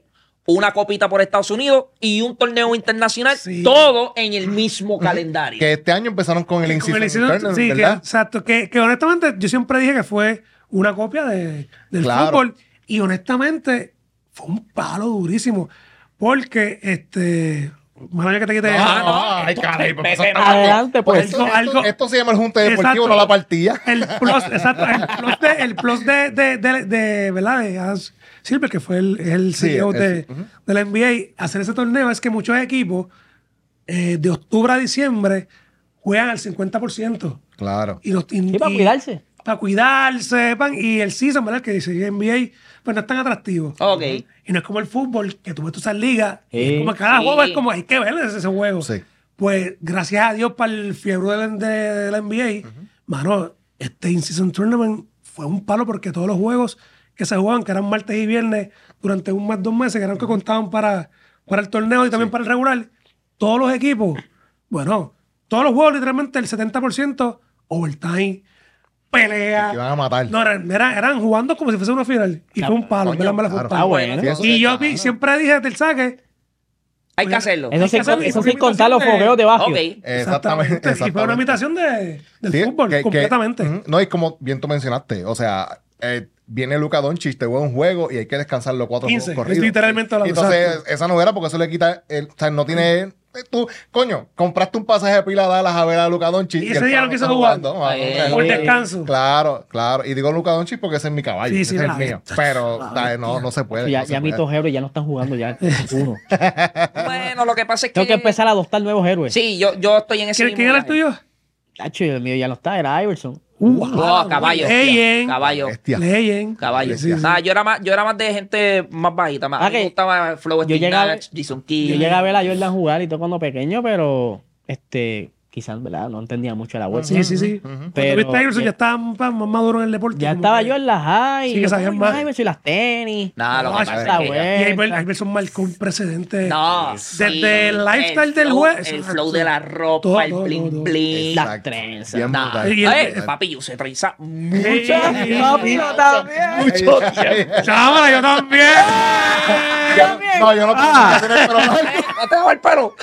una copita por Estados Unidos y un torneo internacional, Sí. todo en el mismo calendario. Que este año empezaron con el Con In-Season el Season- Tournament, sí, que, ¿verdad? exacto. Que, que honestamente yo siempre dije que fue una copia de, del Claro. fútbol. Y honestamente fue un palo durísimo. Porque, este. Mala mía que te quite Ah, eso. no, Ay, esto- caray, pues, vete, eso- no. Adelante, pues. Esto, Algo- esto- algo- esto se llama el Junte Deportivo, Exacto. no la partida. El plus, exacto, el plus de, el plus de, de, de, de, ¿verdad? De Adam Silver, que fue el, el Sí, C E O el- de, ujú. de la N B A, hacer ese torneo es que muchos equipos eh, de octubre a diciembre juegan al cincuenta por ciento. Claro. Y, los, y, Y para y- cuidarse. Para cuidarse, pan, y el season, ¿verdad? Que dice N B A, pues no es tan atractivo. Ok. Y no es como el fútbol, que tú ves todas esas ligas, y Sí. es como cada Sí. juego es como, hay que ver ese, ese juego. Sí. Pues gracias a Dios para el fiebre de, la- de- de la N B A, mano, este In-Season Tournament fue un palo porque todos los juegos que se jugaban, que eran martes y viernes, durante un mes, dos meses, que eran que contaban para, para el torneo y también para el regular, todos los equipos, bueno, todos los juegos, literalmente el setenta por ciento overtime, pelea. Que iban a matar. No, eran, eran, eran jugando como si fuese una final. Y fue un palo, coño, ¿verdad? Me la fue un claro. palo. Ah, bueno. Sí, eso Y se- yo ajá. vi- siempre dije desde el saque, Hay que hacerlo. Eso Hay sin, que hacer eso una sin contar los imitación de- fogueos de Baggio. Ok. Exactamente. Y fue una exactamente. imitación de, del Sí, fútbol, que- que- completamente. ujú. No, y como bien tú mencionaste, o sea, eh, viene Luka Doncic, te juega un juego y hay que descansar los cuatro quince, juegos es corridos. literalmente hablando, Entonces, exacto. esa no era porque eso le quita, el, o sea, no tiene... eh, Tú, coño, compraste un pasaje de pila a Dallas a ver a Luka Doncic. Y ese el día pana no quiso está jugar. jugando. Ay, Vamos, Por eh, descanso. Claro, claro. Y digo Luka Doncic porque ese es mi caballo. Sí, ese sí, es el la mío. bestia. Pero La dale, no, bestia. no se puede. Ya, no se ya mis puede. dos héroes ya no están jugando ya uno. Bueno, lo que pasa es que. Tengo que empezar a adoptar nuevos héroes. Sí, yo, yo estoy en ese ¿Quién, mismo quién era el viaje. tuyo? Tacho, el mío ya no está, era Iverson. Oh, caballo. Leyen. Caballo. Bestia. Leyen. Caballo. Sí, sí. Nada, yo era más, yo era más de gente más bajita. Más. Ah, A mí me que gustaba Flow yo llegué a ver- Nash, Jason Yo Kidd. llegué a ver a Jordan jugar y todo cuando pequeño, pero este quizás, ¿verdad? No entendía mucho la vuelta. Sí, sí, sí. Ujú. Cuando Pero viste a Iverson ya- ya estaba más más maduro en el deporte. Ya como estaba que- yo en la high. Sí, que yo, sabían "Ay, más". Iverson y las tenis. Nada, lo que No, pasa la es que. buena. Y Iver- Iverson marcó un precedente. No, Desde sí, el lifestyle del flow- juego. El Exacto. flow de la ropa, Todo, el todo, bling todo. bling. Las Exacto. trenzas. Bien Nah. brutal. Y el- Eh, papi, yo sé trenza mucho. Sí. Papi, yo también. Mucho tiempo. Chámara, yo también. No, yo no Ah. tengo que tener pelo largo. No te hago el pelo.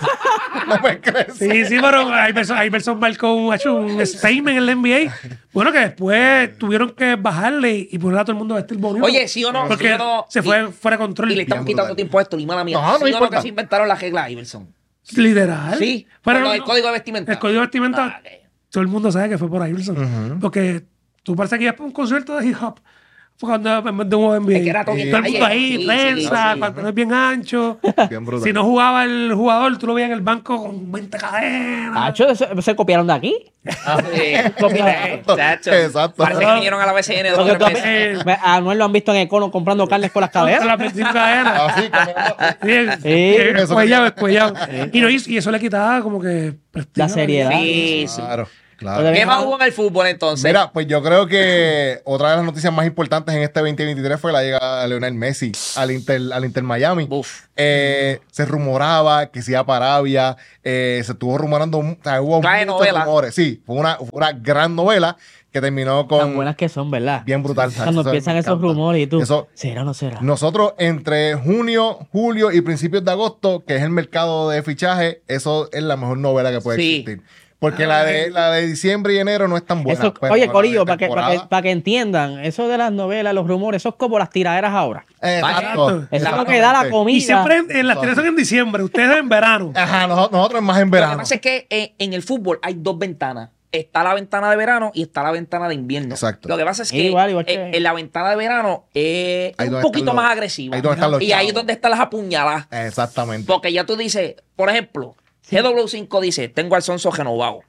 No me crees. Sí, sí, pero Iverson, Iverson marcó un, ha hecho un statement en la N B A. Bueno, que después tuvieron que bajarle y poner a todo el mundo a vestir bonito. Oye, sí o no, Porque sí o no, se y- fue fuera de control. Y le están Bien quitando brutal. tu impuesto, ni mala mía. No, no sí o no importa. que se inventaron las reglas, Iverson. Literal. Sí, Pero por lo no- del código de vestimenta. El código de vestimenta, Ah, ok. todo el mundo sabe que fue por Iverson. Ujú. Porque tú parece que ibas para un concierto de hip hop. Fue cuando en vez de un N B A. Es que era todo bien todo el mundo calle. ahí, Sí, trenza, sí, sí. pantalones bien anchos. Bien brutal. Si no jugaba el jugador, tú lo veías en el banco con veinte cadenas. Tacho, ¿se, se copiaron de aquí? Sí. Copiaron. Chacho. Exacto. Parece que vinieron a la B C N dos Porque o tú tres has- veces. Eh, a Anuel lo han visto en Econo comprando carnes con las Con cadenas. las veinticinco cadenas. Así, caminando. Sí, Sí. eh, Eso escuellado, que- escuellado. Y, no, y, y eso le quitaba como que prestigio. La seriedad. Sí, sí. Claro, claro. Oye, ¿Qué más hubo en el fútbol entonces? Mira, pues yo creo que otra de las noticias más importantes en este veinte veintitrés fue la llegada de Lionel Messi al Inter, al Inter Miami. Uf. Eh, se rumoraba que se iba para Arabia, eh, se estuvo rumorando, o sea, hubo Trae muchos novela. rumores. Sí, fue una, fue una gran novela que terminó Tan con buenas que son, ¿verdad? bien brutal. Cuando Eso empiezan me esos encanta. rumores y tú, Eso- ¿será o no será? Nosotros entre junio, julio y principios de agosto, que es el mercado de fichaje, eso es la mejor novela que puede Sí. existir. Porque la de, la de diciembre y enero no es tan buena. Eso- pero oye, la de Corillo, para que, para, que, temporada- para que entiendan, eso de las novelas, los rumores, eso es como las tiraderas ahora. Exacto. Eso es lo que da la exactamente. comida. Y siempre en, en las tiras son en diciembre, ustedes en verano. Ajá, noso- nosotros más en Lo que verano. pasa es que eh, en el fútbol hay dos ventanas. Está la ventana de verano y está la ventana de invierno. Exacto. Lo que pasa es que Igual, igual que- eh, en la ventana de verano eh, Ahí es un donde poquito están los- más agresiva. ahí donde están los y ahí chavos. es donde están las apuñaladas. Exactamente. Porque ya tú dices, por ejemplo, G W cinco dice, tengo al Sonso renovado.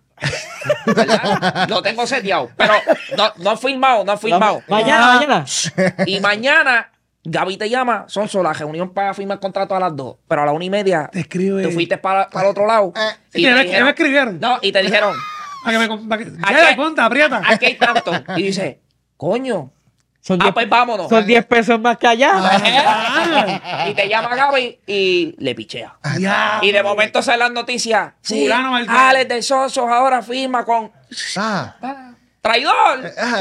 ¿Verdad? Lo tengo seteado. Pero no, no ha firmado, no ha firmado. Mañana, mañana. Y mañana Gaby te llama, Sonso, la reunión para firmar contrato a las dos. Pero a la una y media Te escribe. tú fuiste para, para el otro lado. Eh, Sí, y ya te me- ya dijeron- me escribieron. No, y te dijeron, Para que me. Para que, ¿A ya, qué? ponte, aprieta. aquí hay tanto. Y dice, coño. Son Ah, diez- pues vámonos. Son diez pesos más que allá. Ah, Y te llama Gaby y le pichea. ya. Y de momento salen las noticias. Sí, Fulano Martín. Alex del Sonso ahora firma con. Ah, Ah, ¡Traidor!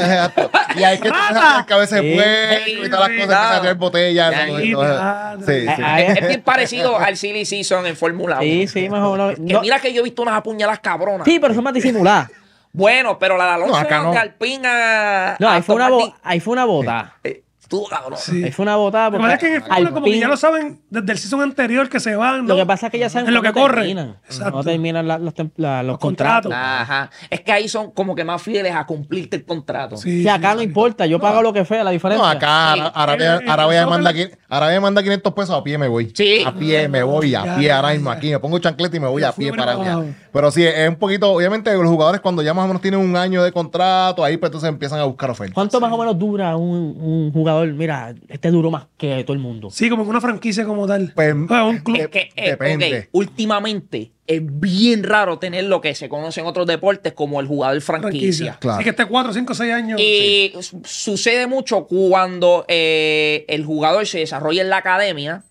Y hay que tener el cabeza de Sí, puerco y todas las sí, cosas que claro. se en botellas. Ya, ¿no? sí, Entonces, claro. sí, sí. Ay, Es, es bien parecido al Silly Season en Fórmula uno. Sí, sí, más o menos. Que No, mira que yo he visto unas apuñaladas cabronas. sí, pero son más disimuladas. Bueno, pero la de Alonso No, acá no. de Alpine a... No, a ahí fue una, Aston bo- Martin, ahí fue una bota. eh, estuvo cabrón. Sí. Ahí fue una botada Lo que porque pasa es que en el fútbol como que Alpine- ya lo saben desde el season anterior que se van. Lo ¿no? que pasa es que ya saben en lo que cuándo corre. terminan. Exacto. No terminan la- los, tem- la- los Los contratos. contratos. Ajá. Es que ahí son como que más fieles a cumplirte el contrato. Sí, Si acá sí, no sí. importa, yo pago lo que fue, la diferencia. No, acá Sí. Ara- Arabia, Eh, eh, Arabia, me manda, nosotros- qui- Arabia me manda quinientos pesos, a pie me voy. Sí. A pie me voy, a Ya, pie ya, ahora mismo ya. aquí. Me pongo chancleta y me voy Ya a pie fui para preparado. allá. Pero sí, es un poquito, obviamente los jugadores cuando ya más o menos tienen un año de contrato, ahí pues entonces empiezan a buscar ofertas. ¿Cuánto más o menos dura un, un jugador? Mira, este duró más que todo el mundo. Sí, como que una franquicia como tal. Pues, O sea, un club. Es que, eh, Depende. ok, últimamente es bien raro tener lo que se conoce en otros deportes como el jugador franquicia. Claro. Así que esté cuatro, cinco, seis años. Y su- sucede mucho cuando eh, el jugador se desarrolla en la academia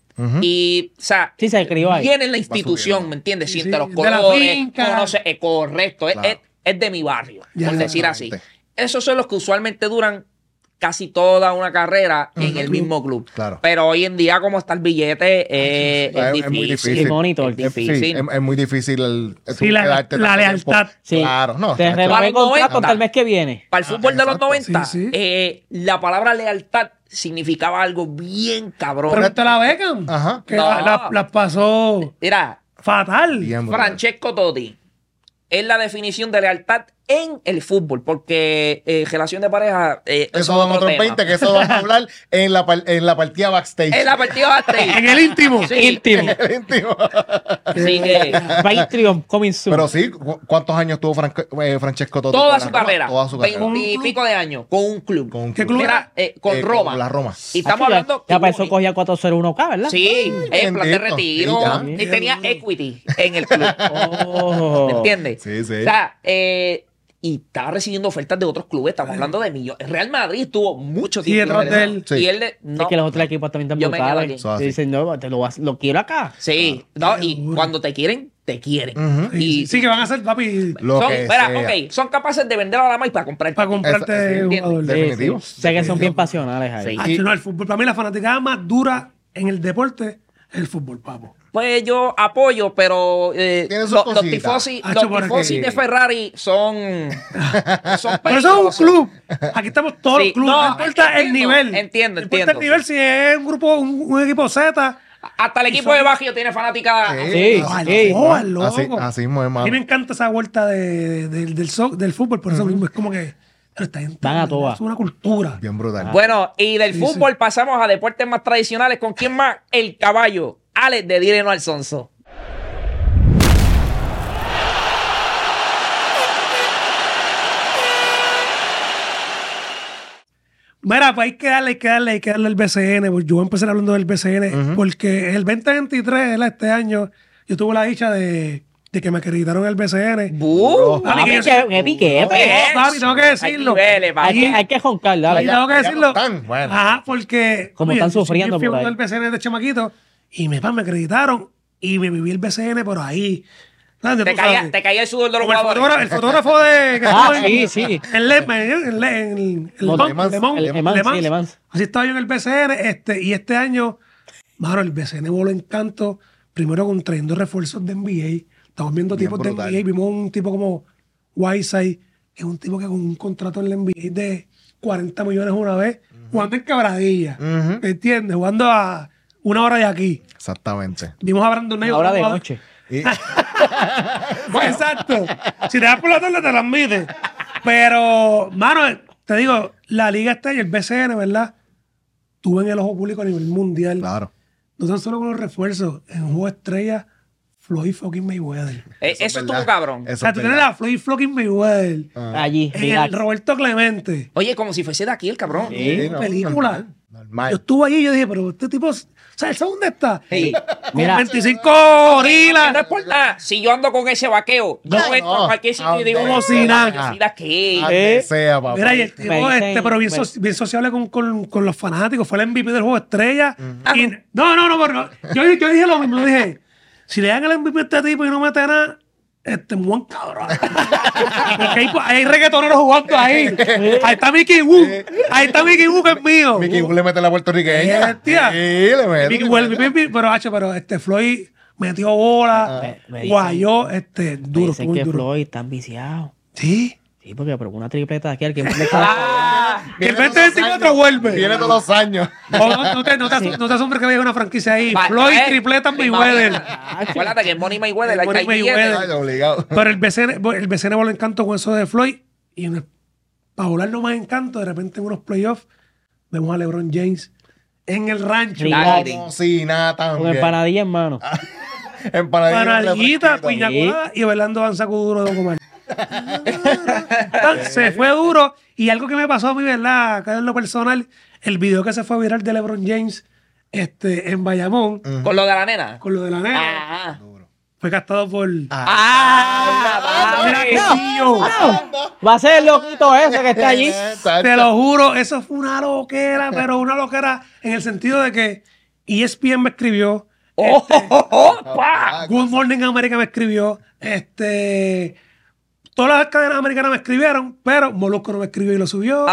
y, o sea, Sí, se crió ahí. viene en la institución, subiendo. ¿me entiendes? Sí, Siente sí, los de la colores, finca. conoce, es correcto, es- Claro. es, es de mi barrio, Ya, por decir así. exactamente. Esos son los que usualmente duran casi toda una carrera en el mismo club. Claro. Pero hoy en día, como está el billete, eh, es, Es- difícil. es muy difícil. El monitor. Es, sí, difícil. es, es muy difícil el, Sí, tú la- quedarte la tanto lealtad. tiempo. Sí. Claro, no. Te chacho. renové Para los contrato noventa. hasta el mes que viene. Para el fútbol de los exacto. noventa, Sí, sí. eh, la palabra lealtad significaba algo bien cabrón. Pero esta la Beckham. Ajá. Que No. la, la- la pasó Mira, fatal. Bien brutal. Francesco Totti es la definición de lealtad en el fútbol, porque eh, relación de pareja eh, Eso es son otro otros tema. veinte, que eso vamos a hablar en la, par- en la partida backstage. En la partida backstage. En el íntimo. Sí. Íntimo. Íntimo. Así que Patreon coming soon. Pero sí, ¿cu- ¿cuántos años tuvo Franco- eh, Francesco Totti? toda con su la Roma? carrera, Toda su carrera. veinte y pico de años, con un club. Con un ¿Qué club. club Mira, eh, con Eh, Roma. con la Roma. Y estamos Ah, ya- hablando... Ya para eso cogía cuatro cero uno K, ¿verdad? Sí, en plan de bendito. retiro. Sí, y ya. tenía equity en el club. Oh. ¿Me entiendes? Sí, sí. O sea, eh, y estaba recibiendo ofertas de otros clubes. Estamos hablando de millones. Real Madrid tuvo mucho Sí, tiempo. detrás de él. Sí. Y él de- no. Es que los otros equipos también están Yo me quedo brutales. aquí. Eso así. Y dicen, no, te lo, vas- lo quiero acá. Sí, no, y Seguro. cuando te quieren, te quieren. Ujú. Sí, Y sí, sí, que van a ser, papi, Lo son, que espera, sea. ok, son capaces de vender a la maíz para comprar. para comprarte Esa- un entiendo. jugador. Sí, Definitivo. sí. Sé que son bien pasionales ahí. Sí. Ah, no, el fútbol, para mí la fanaticada más dura en el deporte es el fútbol, papo. Pues yo apoyo, pero eh, Tiene sus lo- los cositas. tifosi, Hacho, los por tifosi aquí. de Ferrari son, son Pero eso es peligrosos. un club. Aquí estamos todos Sí, los clubes. no, No, importa el entiendo, nivel. entiendo, No importa entiendo. el nivel si es un grupo, un, un equipo Z. Hasta el equipo son- de Bajío tiene fanática. Sí, Ah, sí. no, al loco. Así, así mismo, A hermano. mí me encanta esa vuelta de, de- del, del, so- del fútbol, por eso mismo es como que pero está en- Van a todas. Es una cultura. Bien brutal. Bueno, y del Sí, fútbol pasamos a deportes más tradicionales. ¿Con quién más? El caballo. Alex de Dile No al Sonso. Mira, pues hay que darle, hay que darle, hay que darle al B C N. Pues yo voy a empezar hablando del B C N porque el veinte veintitrés, ¿verdad? Este año, yo tuve la dicha de, de que me acreditaron el B C N. ¡Buh! Papi, Ah, que yo qué- qué piquete. No, papi, tengo que decirlo. Hay niveles, papi. Hay que, hay que joncar, Y dale. tengo que ya decirlo. no están, bueno. Ajá, porque. Como oye, están yo soy sufriendo bien por fiel ahí. del B C N de chamaquito y me, pa, me acreditaron y me viví el B C N por ahí. ¿Sabes? Te Tú caía, sabes. te caía el sudor de los Como el jugadores. fotógrafo, el fotógrafo de. que Ah, estuvo en- sí, sí. En Le, en Le- en el Los Mans, Le Mans, Le Mans, el- Le Mans, Le Mans. sí, Le Mans. Así estaba yo en el B C N. Este, y este año, mano, el B C N voló encanto. Primero con trayendo refuerzos de N B A. Estamos viendo Bien tipos de brutal. N B A. Vimos un tipo como Whiteside, que es un tipo que con un contrato en la N B A de cuarenta millones una vez, jugando en Cabradilla. Ujú. ¿Me entiendes? Jugando a una hora de aquí. Exactamente. Vimos a Brandon Knight. Ahora de jugando- noche. Y- Pues, exacto. Si te das por la tarde, te la admites. Pero, mano, te digo, la liga está y el B C N, ¿verdad? Tuve en el ojo público a nivel mundial. claro. No tan solo con los refuerzos. En un juego de estrella, Floyd fucking Mayweather. Eh, es Eso estuvo verdad. cabrón. O Eso sea, es tú tienes verdad. a Floyd fucking Mayweather. Allí, En mira. el Roberto Clemente. Oye, como si fuese de aquí el cabrón. Sí, no, película. normal, normal. Yo estuve allí y yo dije, pero este tipo, o sea, ¿el dónde está? Sí. Mira. Con veinticinco Que gorilas. no es por nada. Si yo ando con ese vaqueo, yo No, entro no. a cualquier sitio y digo, Como "Oh, si nada". yo soy de aquí. Donde Eh. sea, papá. Mira, y el tipo, Me dicen- este, pero bien, me- so- bien sociable con, con, con los fanáticos. Fue el M V P del juego de estrella. Y- no, no, no, pero no. Yo, yo dije lo mismo. Yo dije, si le dan el M V P a este tipo y no mete nada, Este, muy cabrón. Porque hay, hay reggaetoneros jugando ahí. Ahí está Mickey Wu. Ahí está Mickey Wu, que es mío. Mickey Wu le mete la puertorriqueña. Hostia. Sí, le mete. Mickey Wu, el- el- pero, H, pero este Floyd metió bola, Me- me dicen- guayó, este, Me duro, dicen muy que duro. Floyd está viciado. Sí. Sí, porque probó una tripleta aquí al que Que el Viene veinte veinticuatro vuelve. Viene todos los años. No, no, no te, no te, asom- no te asombres que vaya una franquicia ahí. Va- Floyd eh, tripleta me Mayweather. imagino. Acuérdate que Money Mayweather, El hay Money que hay billetes. Mayweather. Ay, obligado. Pero el B C N, el B C N voló encanto con eso de Floyd. Y en el- para volarlo más encanto, de repente en unos playoffs, vemos a LeBron James en el rancho. Sí. Como si nada Con también. empanadilla en mano. Empanadilla. Panadita, fresquito. piña colada y bailando danza duro de Omar. Se fue duro. Y algo que me pasó a mí, ¿verdad? Acá en lo personal, el video que se fue viral de LeBron James este, en Bayamón, Con lo de la nena. con lo de la nena, Ah. fue captado por... Ah. Mira qué tío. Va a ser el loquito ese que está allí. Exacto. Te lo juro, eso fue una loquera, pero una loquera en el sentido de que E S P N me escribió, Oh, oh, oh, oh, pa. Good Morning America me escribió, este, todas las cadenas americanas me escribieron, pero Molusco no me escribió y lo subió.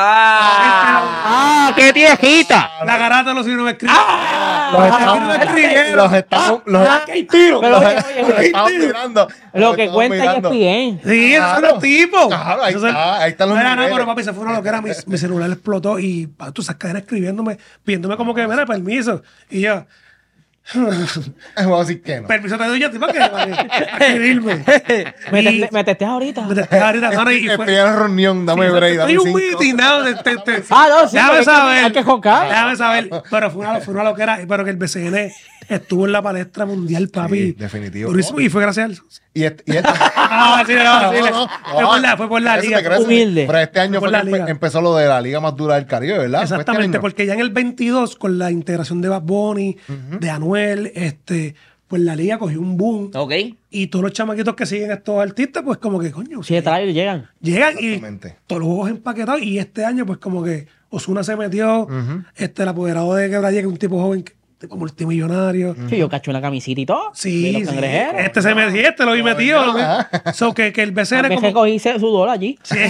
Ah. ¡Ah, qué viejita! La garata lo subió y no me escribió. Los Aquí no estamos, me escribieron. los estamos, los, Ah, ¡qué tiro! Pero los- oye, oye, los estamos mirando. Lo Los que estamos cuenta mirando. es bien. Sí, esos son Claro. los tipos. Claro, ahí Esos son- está, ahí están los Mira, no, niveles. pero papi, se fue una loquera. Mi, mi celular explotó y pa, tú esas cadenas escribiéndome, pidiéndome como que me da permiso. Y yo, Vamos a decir que no. permiso te doy yo, ¿para qué? Para escribirme. Me, Y- te- me testé ahorita. Me testé ahorita, no, no, y fue- Estoy en reunión, dame break, dame Hay un cinco. meeting, no, te- te- te- Ah, no, sí, déjame porque hay que- saber. hay que joncar. Déjame saber. Pero fue una, fue una loquera, pero que el B C N estuvo en la palestra mundial, papi. Sí, definitivo. Durísimo, y fue gracias al... Y este, y este- Ah, sí, no, sí, No, no, fue por la, fue por la eso liga. te crees. Humilde. Pero este año Por fue la que empe- liga. empezó lo de la liga más dura del Caribe, ¿verdad? ¿Fue este Exactamente, año? porque ya en el veintidós, con la integración de Bad Bunny, de Anuel, este, pues la liga cogió un boom. Ok. Y todos los chamaquitos que siguen a estos artistas, pues como que, coño, Si de traer llegan. llegan y Exactamente. todos los juegos empaquetados. Y este año, pues como que Ozuna se metió, este, el apoderado de Quebradilla, que es un tipo joven, que- tipo multimillonario. Sí, yo cacho una camisita y todo. Sí, de los sí. cangrejeros. Este se me este lo vi metido. Lo vi. Ajá. So que, que el B C A N mí como... que cogí su dólar allí. Sí.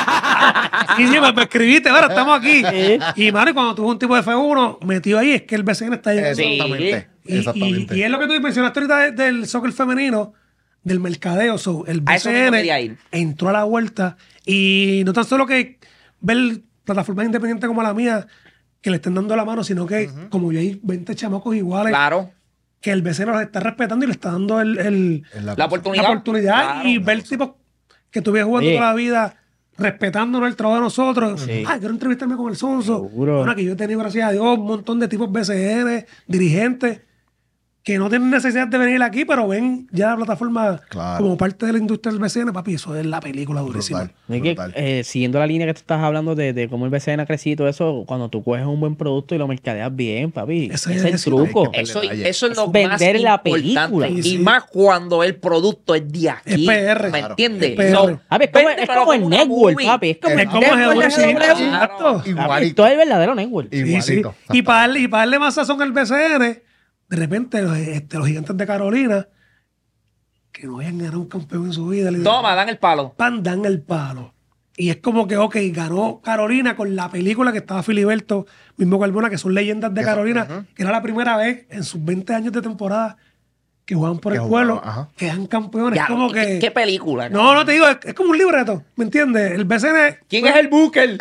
Y sí, me, me escribiste, ahora estamos aquí. Sí. Y mano, cuando tuvo un tipo de F uno metido ahí, es que el B C N está llegando. Exactamente. Y, y- Exactamente. y es lo que tú mencionaste ahorita de- del soccer femenino, del mercadeo. So, el A eso mismo quería B C ir. N entró a la vuelta y no tan solo que ver plataformas independientes como la mía que le estén dando la mano, sino que como yo hay veinte chamacos iguales, Claro. que el B C N los está respetando y le está dando el, el- Es La cosa. oportunidad. la oportunidad Claro. y ver tipos que tú vienes jugando Oye. toda la vida respetándonos el trabajo de nosotros. Sí. Ah, quiero entrevistarme con el Sonso. Seguro. Bueno, que yo he tenido, gracias a Dios, un montón de tipos B C N, dirigentes, que no tienen necesidad de venir aquí, pero ven ya la plataforma Claro. como parte de la industria del B C N, papi, eso es la película durísima. Brutal, Es que, brutal. eh, siguiendo la línea que tú estás hablando de, de cómo el B C N ha crecido y todo eso, cuando tú coges un buen producto y lo mercadeas bien, papi, Ese ese es es el el- truco. hay que- Eso, detalle. eso es lo Es vender más la importante. película. Y Sí, sí. más cuando el producto es de aquí. Es P R. ¿Me Claro. entiendes? Es P R. So, Papi, es como, es véndemelo como el una network, movie. papi. Es como Es el como network de Jesús, W W E. sí, exacto. Papi, Igualito. esto es el verdadero network. Sí, sí. Igualito. Y para darle, y para darle más sazón al B C N, de repente los, este, los gigantes de Carolina, que no habían ganado un campeón en su vida, le Toma, dan el palo. pan, dan el palo. Y es como que, ok, ganó Carolina con la película que estaba Filiberto, mismo Carbona, que son leyendas de Eso, Carolina, ajá. que era la primera vez en sus veinte años de temporada que jugaban por Que el jugaban, pueblo, ajá. quedan campeones. Ya, es como ¿qué, que... qué película? No, no te digo, es, es como un libreto, ¿me entiendes? El B C N... ¿Quién es el Booker?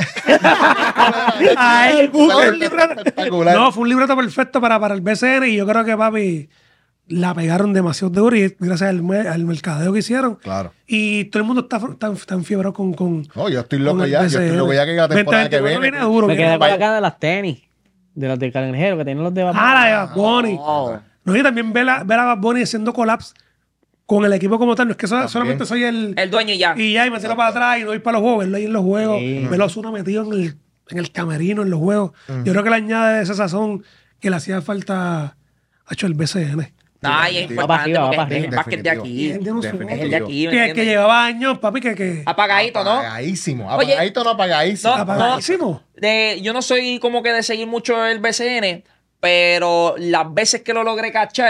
Ay, el buque, Sale el libreto. espectacular. No, fue un libreto perfecto para, para el B C N y yo creo que, papi, la pegaron demasiado duro y gracias al, me- al mercadeo que hicieron. Claro. Y todo el mundo está, está, está enfiebrado con, con, No, yo estoy con loco el ya. B Yo C N. estoy loco ya que la temporada que veinte veinticuatro viene. viene duro. Me viene- quedé con la cara de las tenis, de las de Calenjero, que tienen los de Bad Ah, la de Bunny. Bad Bunny. Oh. No, y también ver a, ver a Bad Bunny haciendo collapse con el equipo como tal. No es que so- solamente soy el... El dueño y ya. Y ya, y me tiro para atrás y no ir para los juegos, verlo ahí en los juegos, Sí. verlo a Ozuna metido en el, en el camerino, en los juegos. Yo creo que le añade ese sazón que le hacía falta a hecho el B C N. Ay, es Va para importante arriba, va porque para es el arriba. básquet de Y aquí. el de nosotros. Es el de aquí, ¿me Que, que entiendes? llevaba años, papi, que, que Apagadito, ¿no? Apagadísimo. Oye. Apagadito no apagadísimo. No, apagadísimo. De, yo no soy como que de seguir mucho el B C N, pero las veces que lo logré cachar,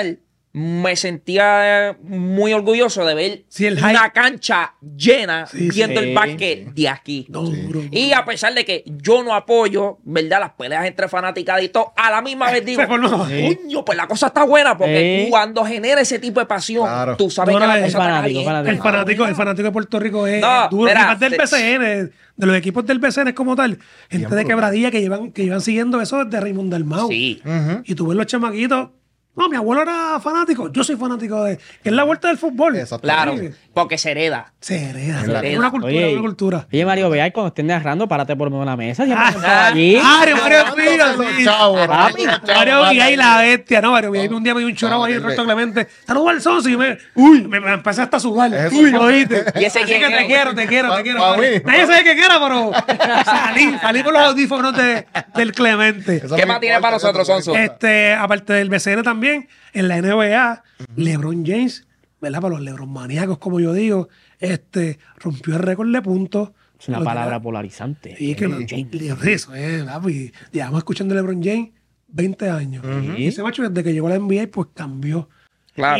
me sentía eh, muy orgulloso de ver Sí, el una hype. cancha llena Sí, viendo sí. el básquet de aquí. No, bro, Y a pesar de que yo no apoyo, ¿verdad? Las peleas entre fanáticas y todo, a la misma vez digo, Se formó. coño, pues la cosa está buena, porque Sí. cuando genera ese tipo de pasión, Claro. tú sabes No, que no, la es cosa está fanático, caliente. fanático. El fanático, el fanático de Puerto Rico es No, duro. mira, Y más del se- B C N, de los equipos del B C N como tal, gente de brutal. quebradilla que llevan, que llevan siguiendo eso desde Raymond Dalmau. Sí. Ujú. Y tú ves los chamaquitos. No, mi abuelo era fanático. Yo soy fanático de. Que es la vuelta del fútbol. Exacto. Claro, Sí. porque se hereda. Se hereda. Es la- Es una cultura, Oye, una cultura. Oye, Mario, vea, cuando estén narrando, párate por medio de la mesa. Siempre Ah, están por allí. Mario, Mario Robándose Díaz, los sí. chavos, Ah, robándose mira, los chavos, Mario mata y ahí ahí. la bestia, ¿no? Mario Villay un día me dio un chorado No, ahí, dile. Roberto Clemente. Saludos al Sonso y me. Uy, me, me empecé hasta a sudar. Eso. Uy, ¿oíste? Y ese Así quién que era. te quiero, te quiero, te quiero. Pa- pa' Mario. mí. Nadie sabe qué quiera, pero salí, salí con los audífonos de, del Clemente. Eso ¿Qué no más tiene importa, para nosotros, eso no Sonso? importa. Este, aparte del B C N también, en la N B A, LeBron James, ¿verdad? Para los LeBron maníacos, como yo digo, este, rompió el récord de puntos. Es una Lo palabra tenía- polarizante. Y que LeBron James, eso es, papi. Llevamos escuchando a LeBron James veinte años. Y ese macho, desde que llegó a la N B A, pues cambió. Claro. Y,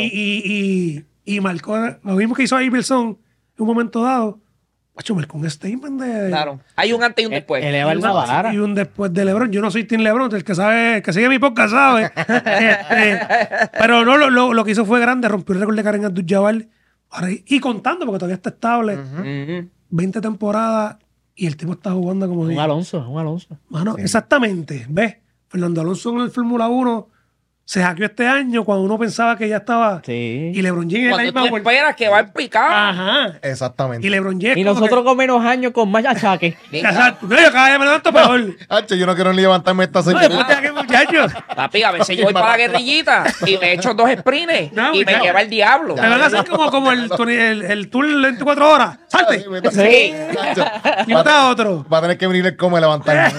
y, y, y marcó lo mismo que hizo Iverson en un momento dado. Macho, marcó un statement de. Claro. Hay un antes y un después. Eleva el vara. Y un después de LeBron. Yo no soy Team LeBron, el que sabe, el que sigue mi podcast sabe. Este, pero no, lo, lo, lo que hizo fue grande, rompió el récord de Kareem Abdul-Jabbar. Ahora, y y contando, porque todavía está estable. Ujú. veinte temporadas y el tipo está jugando como Un digo. Alonso, un Alonso. Mano, exactamente. ¿Ves? Fernando Alonso en el Fórmula uno se hackeó este año cuando uno pensaba que ya estaba. Sí. Y LeBron James en la Cuando misma tú vuelta. esperas que va a picar. Ajá. Exactamente. Y LeBron James. Y como nosotros que- con menos años, con más achaques. Exacto. No, yo cada día me levanto peor. Hacho, yo no quiero ni levantarme esta No, después de señorita. aquí, muchachos. Papi, a veces yo voy para la guerrillita y me echo dos sprints No, y me muchacho. lleva el diablo. Me van a hacer como, como el, Tony- el, el tour veinticuatro horas. ¡Salte! Sí. Hacho, Y no te da otro. Va a tener que venir el como levantarme.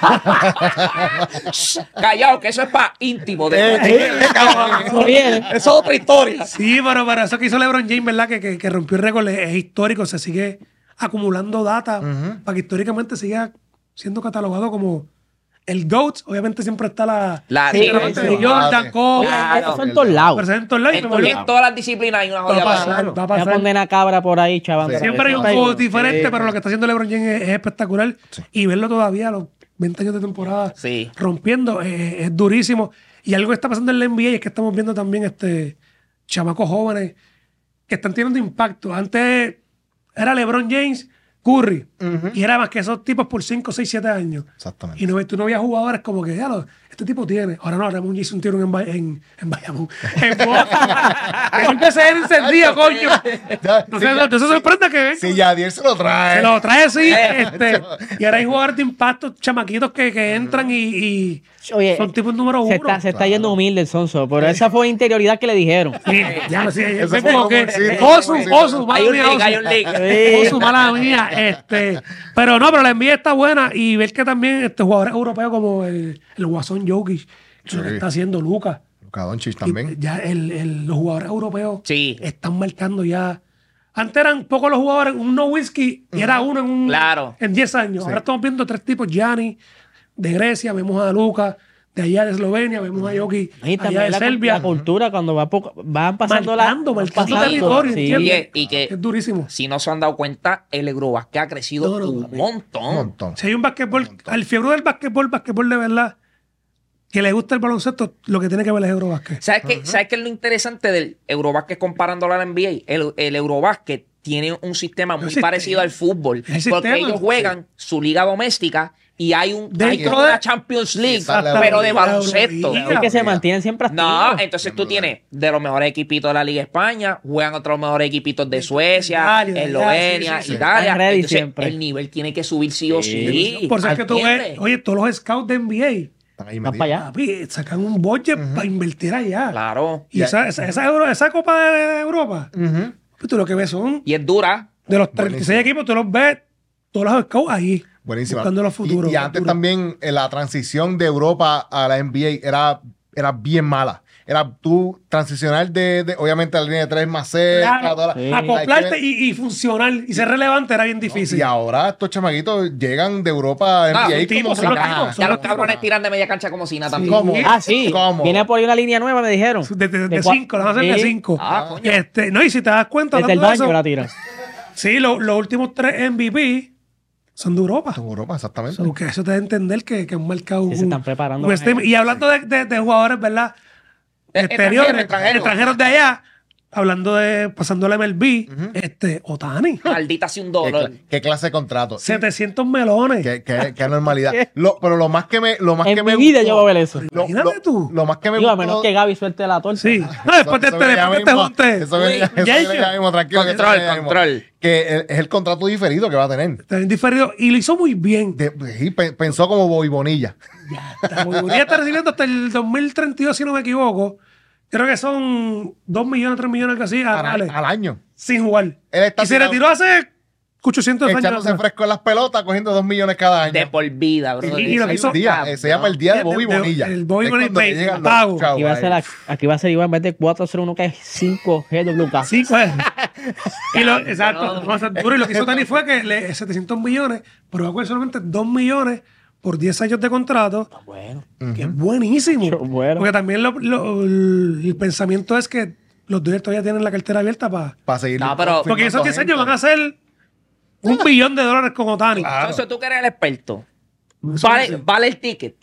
Callado, que eso es para íntimo. De... Eh, eh, eh, cabrón. Eso viene. Eso es otra historia. Sí, pero para eso que hizo LeBron James, ¿verdad? Que, que, que rompió el récord es, es histórico. Se sigue acumulando data para que históricamente siga siendo catalogado como el GOAT. Obviamente siempre está la... La Sí, la sí, parte sí. de Jordan, Kobe. Claro. Eso en todos lados. Pero se ven en todos lados y me En, volvió- en todas las disciplinas hay una Va a jodida pasar, pasada. va a Una pasar. condena cabra por ahí, chaval. Siempre hay un Eso. juego diferente, Sí. pero lo que está haciendo LeBron James es, es espectacular. Y verlo todavía a los veinte años de temporada Sí. rompiendo eh, es durísimo. Y algo que está pasando en la N B A es que estamos viendo también este chamacos jóvenes que están teniendo impacto. Antes era LeBron James, Curry, y era más que esos tipos por cinco, seis, siete años. Exactamente. Y no, tú no veías jugadores como que, ya lo, este tipo tiene. Ahora no, Ramón Jason tiene un en, Bay- en, en Bayamón. En Boca. El P C N encendido, coño. Ya, No sí, se, ya- no se sorprenda que venga. Si Yadier se lo trae. Se lo trae así. este, y ahora hay jugadores de impacto, chamaquitos que, que entran y, y Oye, son tipos número Se uno. está, se está yendo humilde el sonso, pero esa fue interioridad que le dijeron. Sí, ya lo sé. Eso Es fue como como que. un sitio, Osu, un sitio. Osu, mala Hay un mía, link, Osu. hay un link. Osu, mala mía. Este, pero no, pero la N B A está buena y ver que también este jugadores europeos como el, el Guasón Jokic, que lo que Sí. está haciendo Lucas. Luka Doncic Y también. ya el, el- los jugadores europeos Sí. están marcando ya. Antes eran pocos los jugadores, un no whisky y era uno en un Claro. en diez años. Ahora estamos viendo tres tipos, Gianni de Grecia, vemos a Lucas de allá de Eslovenia, vemos a Jokic Y allá también de la, Serbia. la cultura, cuando va poco, van pasando Marcando, la. marcando pasando, territorio, sí. ¿entiendes? Oye, y que Es durísimo. si no se han dado cuenta, el Eurobasket ha crecido No, no, un papi. montón. Un montón. Si hay un basquetbol, al fiebre del basquetbol, basquetbol de verdad, que le gusta el baloncesto, lo que tiene que ver es Eurobasket. ¿Sabes qué, ¿Sabes qué es lo interesante del Eurobasket comparándolo a la N B A? El, el Eurobasket tiene un sistema muy sistema. parecido al fútbol. El Porque sistema, ellos juegan su liga doméstica y hay un hay Dentro una de- Champions League, Exacto. pero de La baloncesto. Euroliga. Es que se mantienen siempre activos. No, entonces tú tienes de los mejores equipitos de la Liga España, juegan otros mejores equipitos de Suecia, Italia, de Eslovenia, allá, sí, sí, sí. Italia. Están ready Entonces, siempre. el nivel tiene que subir sí o sí. Por eso es que tú ves, ¿entiendes? oye, todos los scouts de N B A, Están ahí Van metidos. para allá. papi, sacan un budget para invertir allá. Claro. Y esa, esa, esa, Euro- esa Copa de Europa, Ujú. pues tú lo que ves son, Y es dura. de los treinta y seis equipos, tú los ves, todos los scouts ahí. Buenísima. Buscando los futuros. Y, y antes futuros. también eh, la transición de Europa a la N B A era era bien mala. Era tú transicionar de, de obviamente, la línea de tres más cerca. Claro, toda la- sí. acoplarte y, y funcional y ser relevante era bien difícil. Y ahora estos chamaquitos llegan de Europa N B A Ah, son como tipos, si son los nada. tipos, Ya son los los cabrones tipos. tiran de media cancha como si nada Sí. también. ¿Cómo? Ah, sí. ¿Cómo? Viene por ahí una línea nueva, me dijeron. De, de, de cua- cinco, la van a hacer de Sí. cinco. Ah, coño. Este, no, y si te das cuenta, Desde el hablando de baño eso, la tiran. sí, lo- los últimos tres M V P son de Europa. En Europa, exactamente. So, que eso te da a entender que, que es un mercado. Sí, se están preparando un para stream. Y hablando de, de- de jugadores, ¿verdad? Eh, Exteriores, extranjeros, extranjeros. extranjeros de allá, hablando de, pasando la M L B, este, Otani, Maldita sea un ¿Qué, dolor. cla- qué clase de contrato? setecientos melones. ¿Qué, qué, qué anormalidad? Lo- pero lo más que me, lo más que En me mi vida gustó- yo voy a ver eso. Lo, Imagínate lo- tú. lo más que me Digo, a gustó. menos que Gaby suelte la torta. Sí. No, después de Eso este, viene ya después de este mismo. junte. Eso viene ya- eso Ya viene hizo- ya mismo, tranquilo. que eso Control, viene ya mismo. control. Que es, es el contrato diferido que va a tener. Está bien diferido. Y lo hizo muy bien. De- sí, pe- pensó como Bobby Bonilla. Muy está recibiendo hasta el dos mil treinta y dos, si no me equivoco. Creo que son dos millones, tres millones, algo así, Al, anuales, al año. sin jugar. Él está Y se tirado- retiró hace ochocientos años. Echándose atrás. fresco en las pelotas, cogiendo dos millones cada año. De por vida, bro. Y- y lo que Hay hizo- un día, eh, se llama el día de Bobby De- de- Bonilla. el Bobby Es Bonilla cuando Pay, llegan los pago. chavos Aquí va a ahí. ser, la- aquí va a ser igual en vez de cuatro cero uno que es cinco G W K. Sí, pues. Y lo, exacto. No, eso es duro. Y lo que hizo Tani fue que le setecientos millones, pero va a coger solamente dos millones por diez años de contrato, Bueno. que es buenísimo. Qué bueno. Porque también lo- lo- el pensamiento es que los Dodgers todavía tienen la cartera abierta para... Para seguir. No, pero- Porque esos confirmando diez gente. años van a ser un billón de dólares con Otani. Entonces tú que eres el experto. Vale, vale el ticket.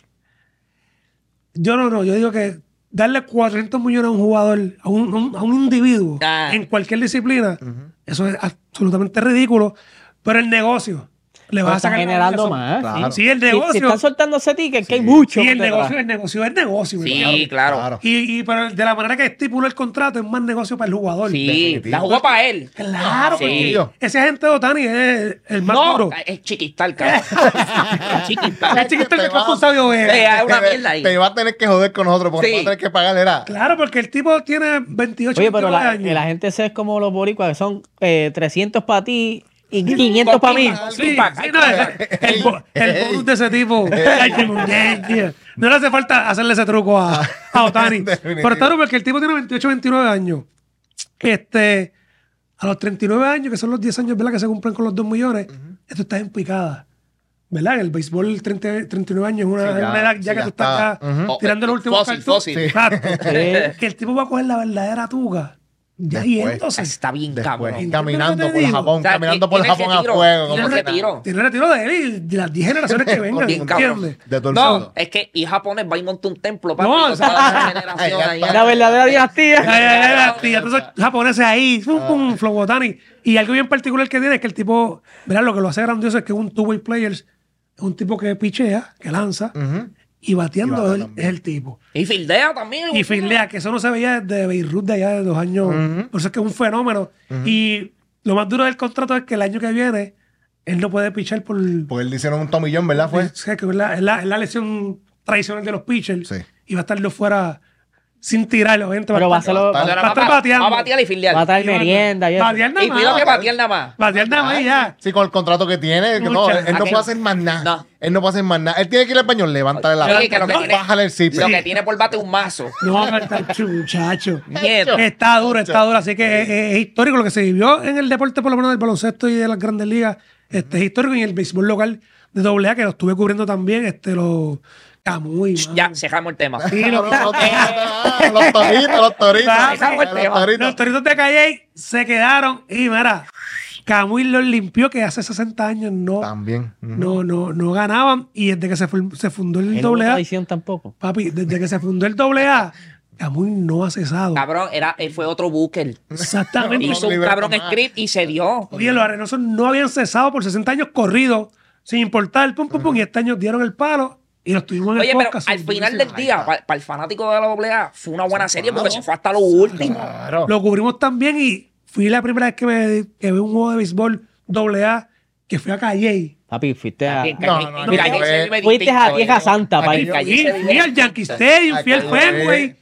Yo no, no. Yo digo que darle cuatrocientos millones a un jugador, a un, a un- a un individuo, Ah. en cualquier disciplina, eso es absolutamente ridículo. Pero el negocio le va a Está sacar generando eso. más. Claro. Sí, el Si- negocio. Si, están soltando ese ticket, que hay mucho. Y el detrás. negocio, el negocio es negocio. Sí, ¿verdad? claro. Claro. Y, y pero de la manera que estipula el contrato es más negocio para el jugador. Sí, Definitivo. la jugó para él. Claro, Sí. porque ese agente de Otani es el más No, duro. es chiquistal, cabrón. Es chiquistal. Es chiquito el que te va- fue con Sabio Vega. Sí, hay una Te- mierda ahí. Te va a tener que joder con nosotros porque Sí. va a tener que pagar. Era. Claro, porque el tipo tiene veintiocho, Oye, pero veintinueve la, años. la gente ese es como los boricuas, que son eh, trescientos para ti y quinientos para mí. Sí, Tupac, sí, hay no, que- el, el, bo- el bonus de ese tipo. Ay, qué muñeca. No le hace falta hacerle ese truco a, a Otani. Definitivo. Pero está duro porque el tipo tiene veintiocho, veintinueve años. Este, a los treinta y nueve años, que son los diez años, ¿verdad? Que se cumplen con los dos millones, esto está en picada. ¿Verdad? El béisbol, treinta, treinta y nueve años, es una, Sí, es ya, una edad ya sí, que ya tú estás está. acá Ujú. tirando los últimos Fósil, cartuchos. fósil. Sí. Exacto. Sí. Que el tipo va a coger la verdadera tuga. Ya Después. yéndose. Está bien, Después, cabrón. caminando te por digo? Japón, O sea, caminando por tiene Japón a retiro, fuego. tiene como que retiro. nada. Tiene el retiro de él y de las diez generaciones que vengan. Bien, cabrón. ¿Entiendes? De todo el No, mundo. es que y japonés va y monta un templo para No, no, o sea, la generación ay, ya ahí. está. La verdadera dinastía. Ay, ay, ay, ay, tía, entonces, japoneses ahí, pum, pum, Flow Botani. Y algo bien particular que tiene es que el tipo, ¿verdad? Lo que lo hace grandioso es que es un two-way player, es un tipo que pichea, que lanza, Ujú. y bateando Y bate él también. es el tipo. Y fildea también. Y fildea, que eso no se veía desde Beirut de allá de dos años. Por eso es que es un fenómeno. Y lo más duro del contrato es que el año que viene, él no puede pichar por... Porque él le hicieron un tomillón, ¿verdad? Fue. O sea, que es la, es la, es la lesión tradicional de los pitchers. Sí. Y va a estarlo fuera sin tirar, obviamente. Pero va a estar- hacerlo. Va a O sea, va a va, estar va- bateando. va a batear y fildear. Va a traer merienda y eso. Batear nada Y más. pido que batear nada más. Batear nada más y ya. Sí, con el contrato que tiene, que no, Mucha- él, él no Aquí- puede hacer más nada. No. Él no puede hacer más nada. Él tiene que ir al baño, levántale la Sí, que lo que no, tiene- bájale el zip. Lo que tiene por bate es un mazo. No, está muchacho. Miedo. Está duro, está duro. Así que es, es histórico lo que se vivió en el deporte, por lo menos del baloncesto y de las grandes ligas. Este es histórico. Y en el béisbol local de doble A, que lo estuve cubriendo también, este, los Camuy. mano. Ya, cerramos el tema. Sí, Los los, toritos, los toritos, los toritos. Ah, esa fue el Los tema. toritos. los toritos de Calle se quedaron. Y mira, Camuy los limpió, que hace sesenta años no, También. Ujú. no, no, no ganaban. Y desde que se, fue- se fundó el Él no doble A, traición tampoco. papi, desde que se fundó el doble A, Camuy no ha cesado. Cabrón, era, él fue otro Booker. Exactamente. Hizo un libreta cabrón más. script y se dio. Oye, los arenosos no habían cesado por sesenta años corridos, sin importar, pum, pum, pum, y este año dieron el palo y los tuvimos en el Oye, pero podcast. al final del día, para, el fanático de la doble A, fue una buena serie porque se fue hasta lo último. Claro. Lo cubrimos también y fui la primera vez que, me, que vi un juego de béisbol doble A que fui a Calle. Papi, fuiste a. En No, Calle- no, en no, Calle no, se eh, vive Fuiste distinto, a Tierra eh. Santa, Aquí papi. en Calle Fui, se fui vive- al Yankee Stadium, fui al Aquí, Fenway.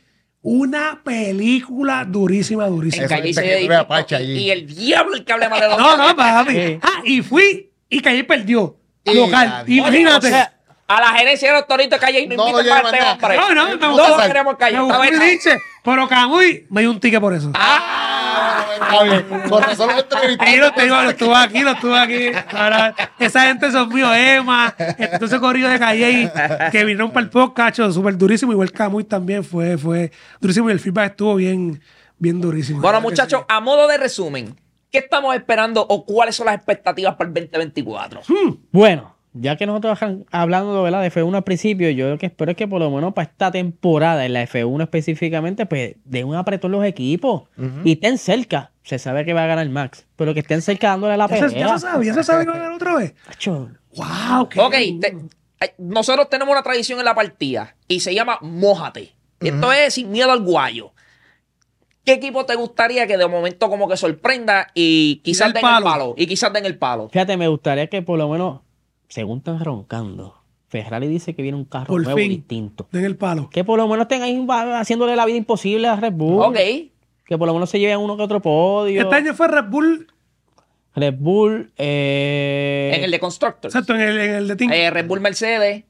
Una película durísima, durísima. En Eso Calle es se que vive tuve a distinto. Pacha allí. Y, y el diablo el que hable más de los No, no, papi. Sí. Ah, y fui y Calle perdió. Y Local. adiós. Imagínate. O sea, A la gerencia de los Toritos de Calle no, No lo inviten para llevan este nada. hombre. No, no, me no gustó. lo queremos Calle. Me Está gustó el bien. linche, pero Camuy me dio un ticket por eso. Ah, Está bien. Con razón lo entrevisté. Ahí lo tengo, lo estuvo aquí, lo estuvo aquí. Ahora, esa gente son míos, Emma, entonces corrido de Calle que vinieron para el podcast, súper durísimo. Igual Camuy también fue, fue durísimo y el feedback estuvo bien, bien durísimo. Bueno, ¿Verdad que muchachos, sí? a modo de resumen, ¿qué estamos esperando o cuáles son las expectativas para el veinte veinticuatro? Bueno, ya que nosotros estamos hablando, ¿verdad?, de F uno al principio, yo lo que espero es que por lo menos para esta temporada, en la F uno específicamente, pues den un apretón los equipos y estén cerca. Se sabe que va a ganar Max, pero que estén cerca dándole la Ya se, pelea. ya se sabe, ya se sabe que va a ganar otra vez. Acho, ¡Wow! qué Ok, duro. te- ay, nosotros tenemos una tradición en la partida y se llama Mójate. Esto es sin miedo al guayo. ¿Qué equipo te gustaría que de momento como que sorprenda y quizás el den el palo. palo? Y quizás den el palo. Fíjate, me gustaría que por lo menos, según están roncando, Ferrari dice que viene un carro Por nuevo fin. distinto. Den el palo. Que por lo menos estén ahí va- haciéndole la vida imposible a Red Bull. Ok. Que por lo menos se lleven uno que otro podio. Este año fue Red Bull, Red Bull, eh... En el de Constructors. exacto, en el, en el de Team. Eh, Red Bull Mercedes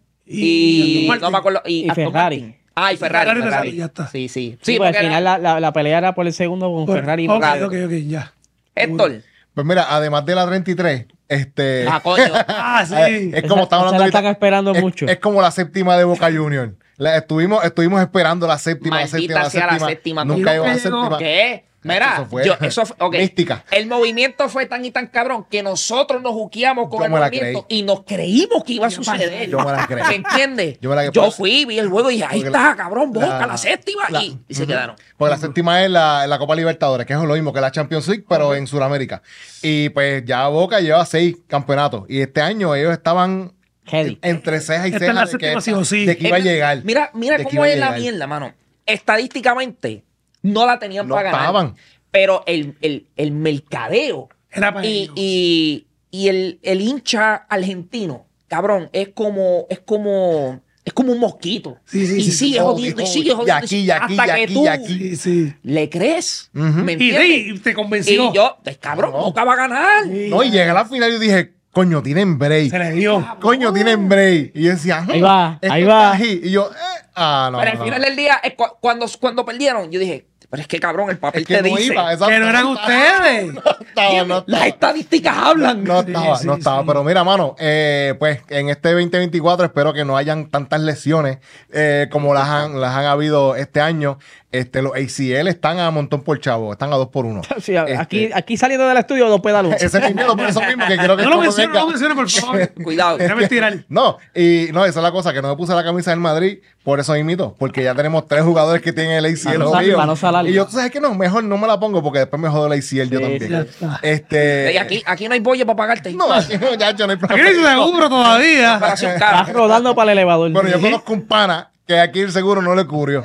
Y y, Aston Martin. no me acuerdo y, Y Aston Ferrari. Martin. Ah, y Ferrari, Ferrari, Ferrari. ya está. Sí, sí. Sí, Sí, pues al porque final la, la, la pelea era por el segundo con Por- Ferrari. y ok, Ferrari. ok, ok, ya. Héctor. Pues mira, además de la treinta y tres, este. Ah, coño. Ah, sí. eh, es como Esa- estaba esa hablando la ahorita, están esperando es, mucho. es como la séptima de Boca Junior. La- estuvimos, estuvimos esperando la séptima, la Maldita séptima, la sea la séptima. séptima. Nunca Nunca llegó a la llegó. séptima. ¿Qué? Mira, Eso fue yo, eso fue, ok. mística. El movimiento fue tan y tan cabrón que nosotros nos juqueamos con Yo el me la movimiento creí. y nos creímos que iba a suceder. Yo me la creí. ¿Me entiendes? Yo me la Yo, creí. fui, vi el juego y dije, ahí Porque está, la- cabrón, Boca, la, la- séptima. la- y, y se quedaron. Porque la séptima es la, la Copa Libertadores, que es lo mismo que la Champions League, pero en Sudamérica. Y pues ya Boca lleva seis campeonatos. Y este año ellos estaban Heavy. entre ceja y Esta es la ceja de que, séptima sí o sí. de que iba a llegar. Mira, mira de que cómo iba a es la llegar. mierda, mano. Estadísticamente, no la tenían No para ganar. estaban. Pero el, el, el mercadeo Era para y, ellos. y, y el, el hincha argentino, cabrón, es como, es como, es como un mosquito. Sí, sí, y sí, sigue sí. jodiendo, y sigue Y jodiendo. aquí, y aquí, hasta y que aquí, tú y aquí. Sí, sí. le crees. Ujú. ¿Me Y, entiendes? y te convenció. Y yo, pues, cabrón, No. Boca va a ganar. Sí. No, y llegué a la final y dije, coño, tienen break. Se le dio. Coño, tienen break. Y yo decía, Ahí va, esto ahí está va. ahí. Y yo, eh, ah, no. Pero al no, final no. del día, es cu- cuando, cuando perdieron, yo dije, pero es que cabrón, el papel Es que te no dice. iba, exacto. Que no eran ustedes. No estaba, no Las estaba. estadísticas hablan. No Sí, estaba, sí, no estaba. sí. Pero mira, mano, eh, pues en este veinte veinticuatro espero que no hayan tantas lesiones eh, como las han, las han habido este año. Este, los A C L están a montón por chavo, están a dos por uno. Sí, a- Este, aquí, aquí saliendo del estudio no puede dar luz. Ese es mi miedo, por eso mismo que quiero que No lo esto menciones, venga. no lo menciones, por favor. Cuidado. Déjame tirar. No, y no, esa es la cosa, que no me puse la camisa del Madrid, por eso imito, porque ya tenemos tres jugadores que tienen el A C L. Para no sal- jodido. para no salarlo. Y yo, ¿tú sabes qué? No, mejor no me la pongo porque después me jodo el A C L yo Sí, también. ya está. Este. Y aquí, aquí no hay bollo para pagarte. No, aquí no, ya, yo no hay Aquí no hay seguro todavía. Operación Estás cara. rodando para el elevador. Bueno, yo conozco un pana que aquí el seguro no le cubrió.